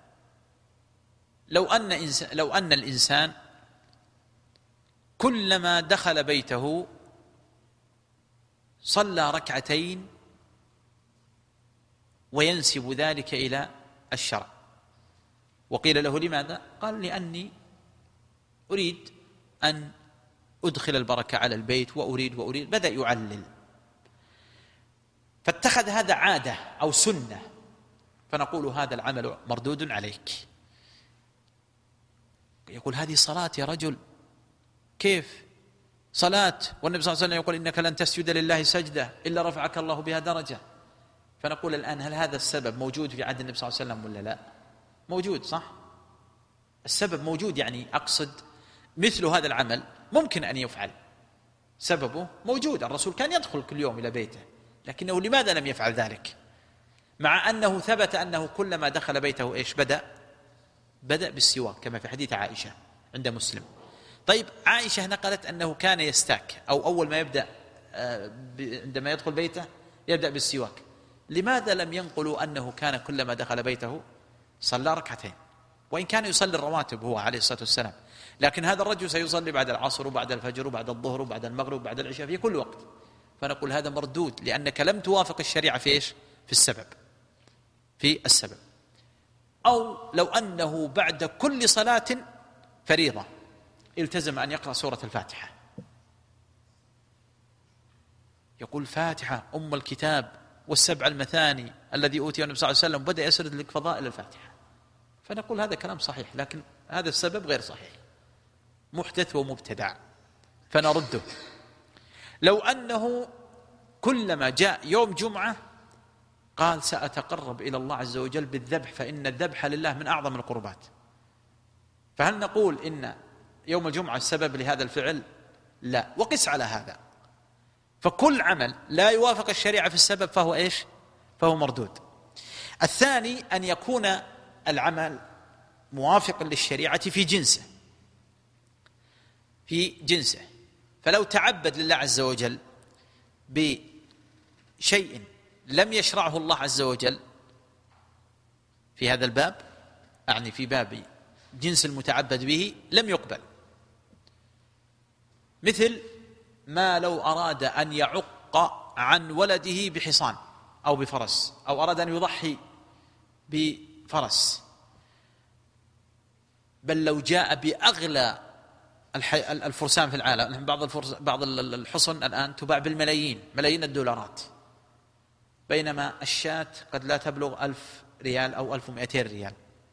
S2: لو أن إنسان لو أن الإنسان كلما دخل بيته صلى ركعتين وينسب ذلك إلى الشرع، وقيل له: لماذا؟ قال: لأني أريد أن أدخل البركة على البيت وأريد وأريد بدأ يعلل، فاتخذ هذا عادة أو سنة، فنقول هذا العمل مردود عليك. يقول: هذه صلاة يا رجل، كيف صلاة والنبي صلى الله عليه وسلم يقول: إنك لن تسجد لله سجدة إلا رفعك الله بها درجة. فنقول الآن: هل هذا السبب موجود في عهد النبي صلى الله عليه وسلم ولا لا؟ موجود، صح؟ السبب موجود، يعني أقصد مثل هذا العمل ممكن أن يفعل، سببه موجود. الرسول كان يدخل كل يوم إلى بيته، لكنه لماذا لم يفعل ذلك؟ مع أنه ثبت أنه كلما دخل بيته إيش بدأ؟ بدأ بالسواك كما في حديث عائشة عند مسلم. طيب، عائشة نقلت أنه كان يستاك أو أول ما يبدأ عندما يدخل بيته يبدأ بالسواك، لماذا لم ينقلوا أنه كان كلما دخل بيته صلى ركعتين؟ وإن كان يصلي الرواتب هو عليه الصلاة والسلام، لكن هذا الرجل سيصلي بعد العصر وبعد الفجر وبعد الظهر وبعد المغرب وبعد العشاء في كل وقت، فنقول هذا مردود لأنك لم توافق الشريعة في إيش؟ في السبب، في السبب. أو لو أنه بعد كل صلاة فريضة التزم أن يقرأ سورة الفاتحة، يقول: فاتحة أم الكتاب والسبع المثاني الذي أوتي النبي صلى الله عليه وسلم، بدأ يسرد لك فضائل الفاتحة، فنقول هذا كلام صحيح، لكن هذا السبب غير صحيح، محدث ومبتدع، فنرده. لو أنه كلما جاء يوم جمعة قال: سأتقرب إلى الله عز وجل بالذبح فإن الذبح لله من أعظم القربات، فهل نقول إن يوم الجمعة السبب لهذا الفعل؟ لا. وقس على هذا، فكل عمل لا يوافق الشريعة في السبب فهو إيش؟ فهو مردود. الثاني أن يكون العمل موافقا للشريعة في جنسه، في جنسه، فلو تعبد لله عز وجل بشيء لم يشرعه الله عز وجل في هذا الباب، أعني في باب جنس المتعبد به، لم يقبل. مثل ما لو أراد أن يعق عن ولده بحصان أو بفرس، أو أراد أن يضحي بفرس، بل لو جاء بأغلى الفرسان في العالم. بعض الفرس بعض الحصن الآن تباع بالملايين، ملايين الدولارات، بينما الشاة قد لا تبلغ ألف ريال أو ألف ومئتين ريال.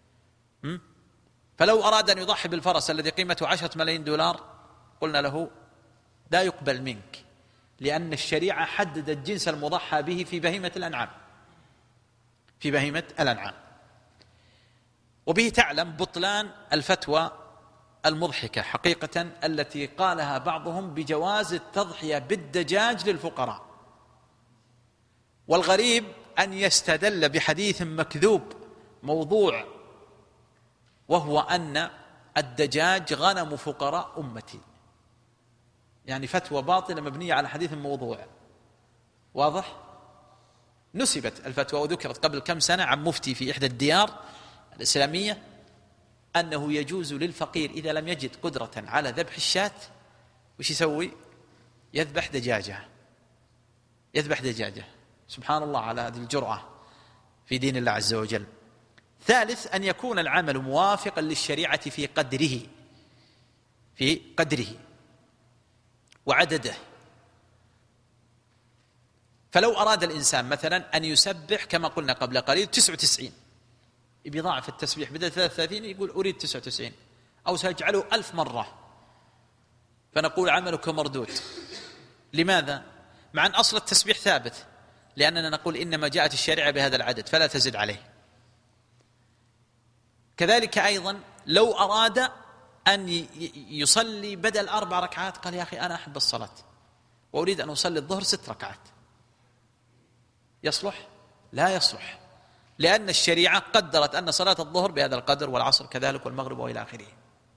S2: فلو أراد أن يضحي بالفرس الذي قيمته عشرة ملايين دولار، قلنا له لا يقبل منك، لأن الشريعة حددت جنس المضحى به في بهيمة الأنعام، في بهيمة الأنعام. وبه تعلم بطلان الفتوى المضحكة حقيقة التي قالها بعضهم بجواز التضحية بالدجاج للفقراء. والغريب أن يستدل بحديث مكذوب موضوع، وهو أن الدجاج غنم فقراء أمتي. يعني فتوى باطلة مبنية على حديث موضوع. واضح؟ نسبت الفتوى وذكرت قبل كم سنة عن مفتي في إحدى الديار الإسلامية أنه يجوز للفقير إذا لم يجد قدرة على ذبح الشاة وش يسوي؟ يذبح دجاجة، يذبح دجاجة. سبحان الله على هذه الجرأة في دين الله عز وجل. ثالث، أن يكون العمل موافقا للشريعة في قدره، في قدره وعدده. فلو أراد الإنسان مثلا أن يسبح كما قلنا قبل قليل تسعة وتسعين، بيضاعف التسبيح بدل ثلاثة وثلاثين يقول أريد تسعة وتسعين، أو سيجعله ألف مرة، فنقول عملك مردود. لماذا؟ مع أن أصل التسبيح ثابت، لأننا نقول إنما جاءت الشريعة بهذا العدد فلا تزد عليه. كذلك أيضا لو أراد أن يصلي بدل أربع ركعات، قال يا أخي أنا أحب الصلاة وأريد أن أصلي الظهر ست ركعات، يصلح؟ لا يصلح، لأن الشريعة قدرت أن صلاة الظهر بهذا القدر، والعصر كذلك، والمغرب وإلى آخره.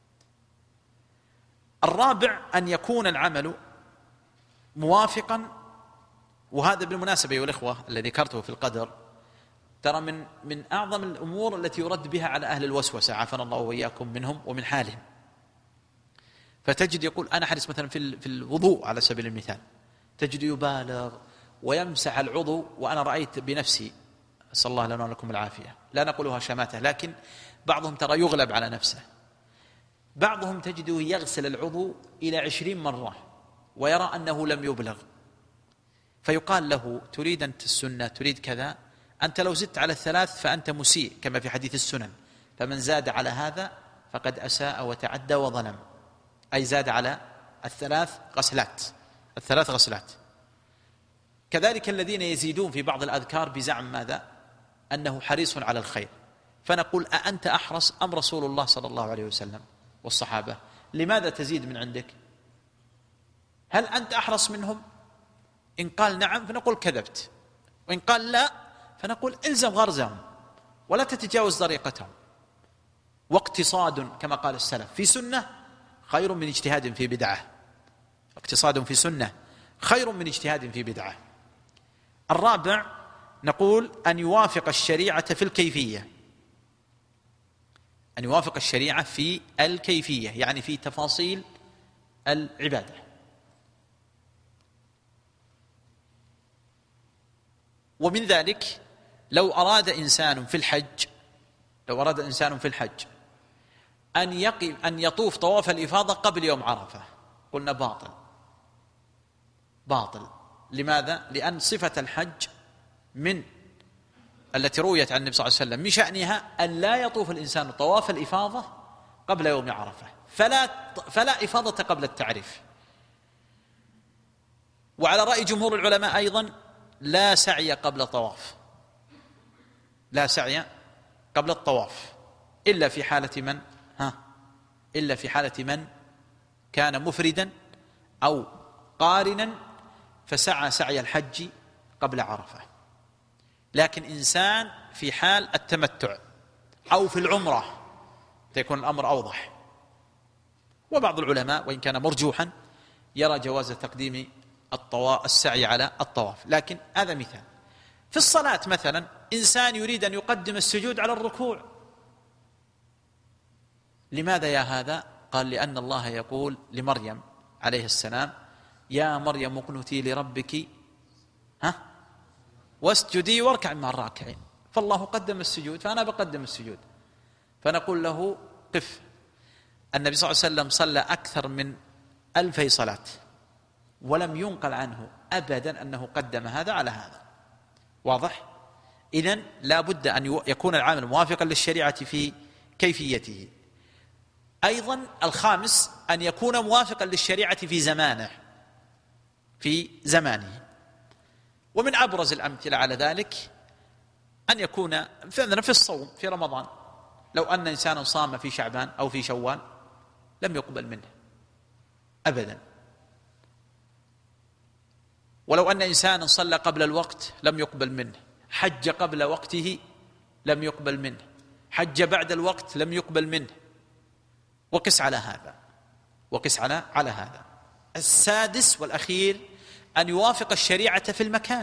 S2: الرابع، أن يكون العمل موافقا، وهذا بالمناسبة أيها الإخوة الذي ذكرته في القدر ترى من من أعظم الأمور التي يرد بها على أهل الوسوسة، عافانا الله وإياكم منهم ومن حالهم. فتجد يقول أنا حريص مثلا في في الوضوء على سبيل المثال، تجد يبالغ ويمسح العضو، وأنا رأيت بنفسي، أسأل الله لنا ولكم العافية، لا نقولها شماتة، لكن بعضهم ترى يغلب على نفسه. بعضهم تجده يغسل العضو إلى عشرين مرة ويرى أنه لم يبلغ، فيقال له تريد أنت السنة، تريد كذا، أنت لو زدت على الثلاث فأنت مسيء كما في حديث السنن، فمن زاد على هذا فقد أساء وتعدى وظلم، أي زاد على الثلاث غسلات، الثلاث غسلات. كذلك الذين يزيدون في بعض الأذكار بزعم ماذا؟ أنه حريص على الخير، فنقول أأنت أحرص أم رسول الله صلى الله عليه وسلم والصحابة؟ لماذا تزيد من عندك؟ هل أنت أحرص منهم؟ إن قال نعم فنقول كذبت، وإن قال لا فنقول إلزم غرزهم ولا تتجاوز طريقتهم. واقتصاد كما قال السلف في سنة خير من اجتهاد في بدعة، اقتصاد في سنة خير من اجتهاد في بدعة. الرابع، نقول أن يوافق الشريعة في الكيفية، أن يوافق الشريعة في الكيفية، يعني في تفاصيل العبادة. ومن ذلك لو أراد إنسان في الحج، لو أراد إنسان في الحج أن يقف أن يطوف طواف الإفاضة قبل يوم عرفة، قلنا باطل، باطل. لماذا؟ لأن صفة الحج من التي رويت عن النبي صلى الله عليه وسلم من شأنها أن لا يطوف الإنسان طواف الإفاضة قبل يوم عرفة، فلا فلا إفاضة قبل التعريف. وعلى رأي جمهور العلماء أيضا لا سعي قبل طواف، لا سعي قبل الطواف إلا في حالة من ها إلا في حالة من كان مفردا أو قارنا فسعى سعي الحج قبل عرفة. لكن إنسان في حال التمتع أو في العمرة تكون الأمر أوضح. وبعض العلماء وإن كان مرجوحا يرى جواز تقديم الطواف السعي على الطواف، لكن هذا مثال. في الصلاة مثلا إنسان يريد أن يقدم السجود على الركوع، لماذا يا هذا؟ قال لأن الله يقول لمريم عليه السلام: يا مريم اقنتي لربك ها واسجدي واركعي مع الراكعين. فالله قدم السجود فأنا بقدم السجود. فنقول له: قف. النبي صلى الله عليه وسلم صلى أكثر من ألفي صلاة ولم ينقل عنه أبدا أنه قدم هذا على هذا. واضح؟ إذن لا بد أن يكون العامل موافقا للشريعة في كيفيته. أيضا الخامس أن يكون موافقا للشريعة في زمانه في زمانه. ومن أبرز الأمثلة على ذلك أن يكون فعلا في الصوم في رمضان. لو أن إنسانا صام في شعبان أو في شوال لم يقبل منه أبدا. ولو أن إنسانا صلى قبل الوقت لم يقبل منه، حج قبل وقته لم يقبل منه، حج بعد الوقت لم يقبل منه. وقس على هذا وقس على على هذا. السادس والأخير أن يوافق الشريعة في المكان.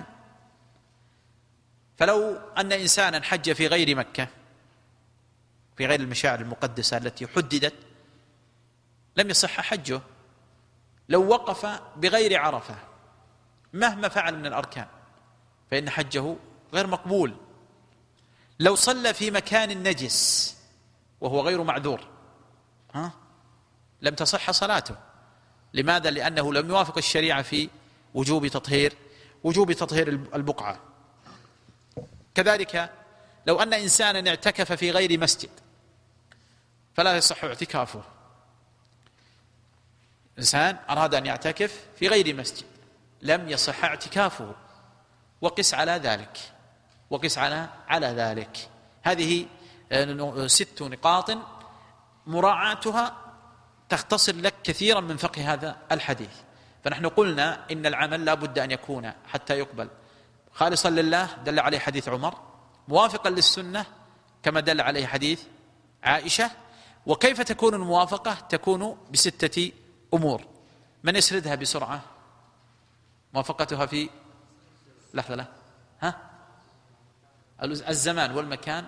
S2: فلو أن إنسانا حج في غير مكة، في غير المشاعر المقدسة التي حددت، لم يصح حجه. لو وقف بغير عرفة مهما فعل من الأركان فإن حجه غير مقبول. لو صلى في مكان نجس وهو غير معذور ها لم تصح صلاته. لماذا؟ لأنه لم يوافق الشريعة في وجوب تطهير وجوب تطهير البقعة. كذلك لو أن إنسانا اعتكف في غير مسجد فلا يصح اعتكافه. إنسان أراد أن يعتكف في غير مسجد لم يصح اعتكافه. وقس على ذلك وقس على على ذلك. هذه ست نقاط مراعاتها تختصر لك كثيرا من فقه هذا الحديث. فنحن قلنا إن العمل لا بد أن يكون حتى يقبل خالصا لله، دل عليه حديث عمر، موافقا للسنة كما دل عليه حديث عائشة. وكيف تكون الموافقة؟ تكون بستة أمور. من يسردها بسرعة؟ موافقتها في لحظة لا ها الزمان والمكان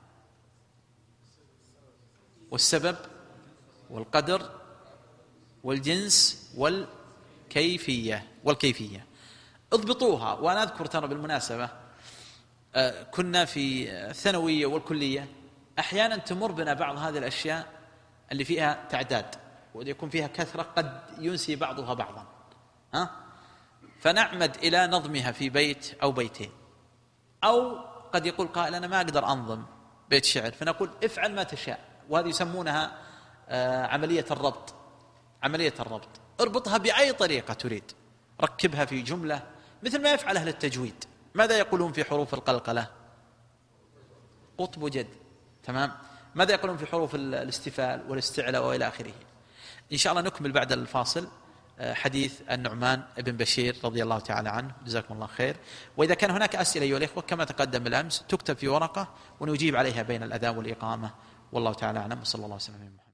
S2: والسبب والقدر والجنس والكيفية والكيفية اضبطوها. وأنا أذكر ترى بالمناسبة كنا في الثانوية والكلية أحيانا تمر بنا بعض هذه الأشياء اللي فيها تعداد ويكون فيها كثرة قد ينسي بعضها بعضا ها فنعمد إلى نظمها في بيت أو بيتين. أو قد يقول قائل أنا ما أقدر أنظم بيت شعر، فنقول افعل ما تشاء. وهذه يسمونها عملية الربط. عملية الربط اربطها بأي طريقة تريد، ركبها في جملة مثل ما يفعل أهل التجويد. ماذا يقولون في حروف القلقلة؟ قطب جد. تمام. ماذا يقولون في حروف الاستفال والاستعلاء وإلى آخره؟ إن شاء الله نكمل بعد الفاصل حديث النعمان بن بشير رضي الله تعالى عنه. جزاكم الله خير. وإذا كان هناك أسئلة أيها الإخوة كما تقدم بالأمس تكتب في ورقة ونجيب عليها بين الأذان والإقامة. والله تعالى أعلم. وصلى الله وسلم على محمد.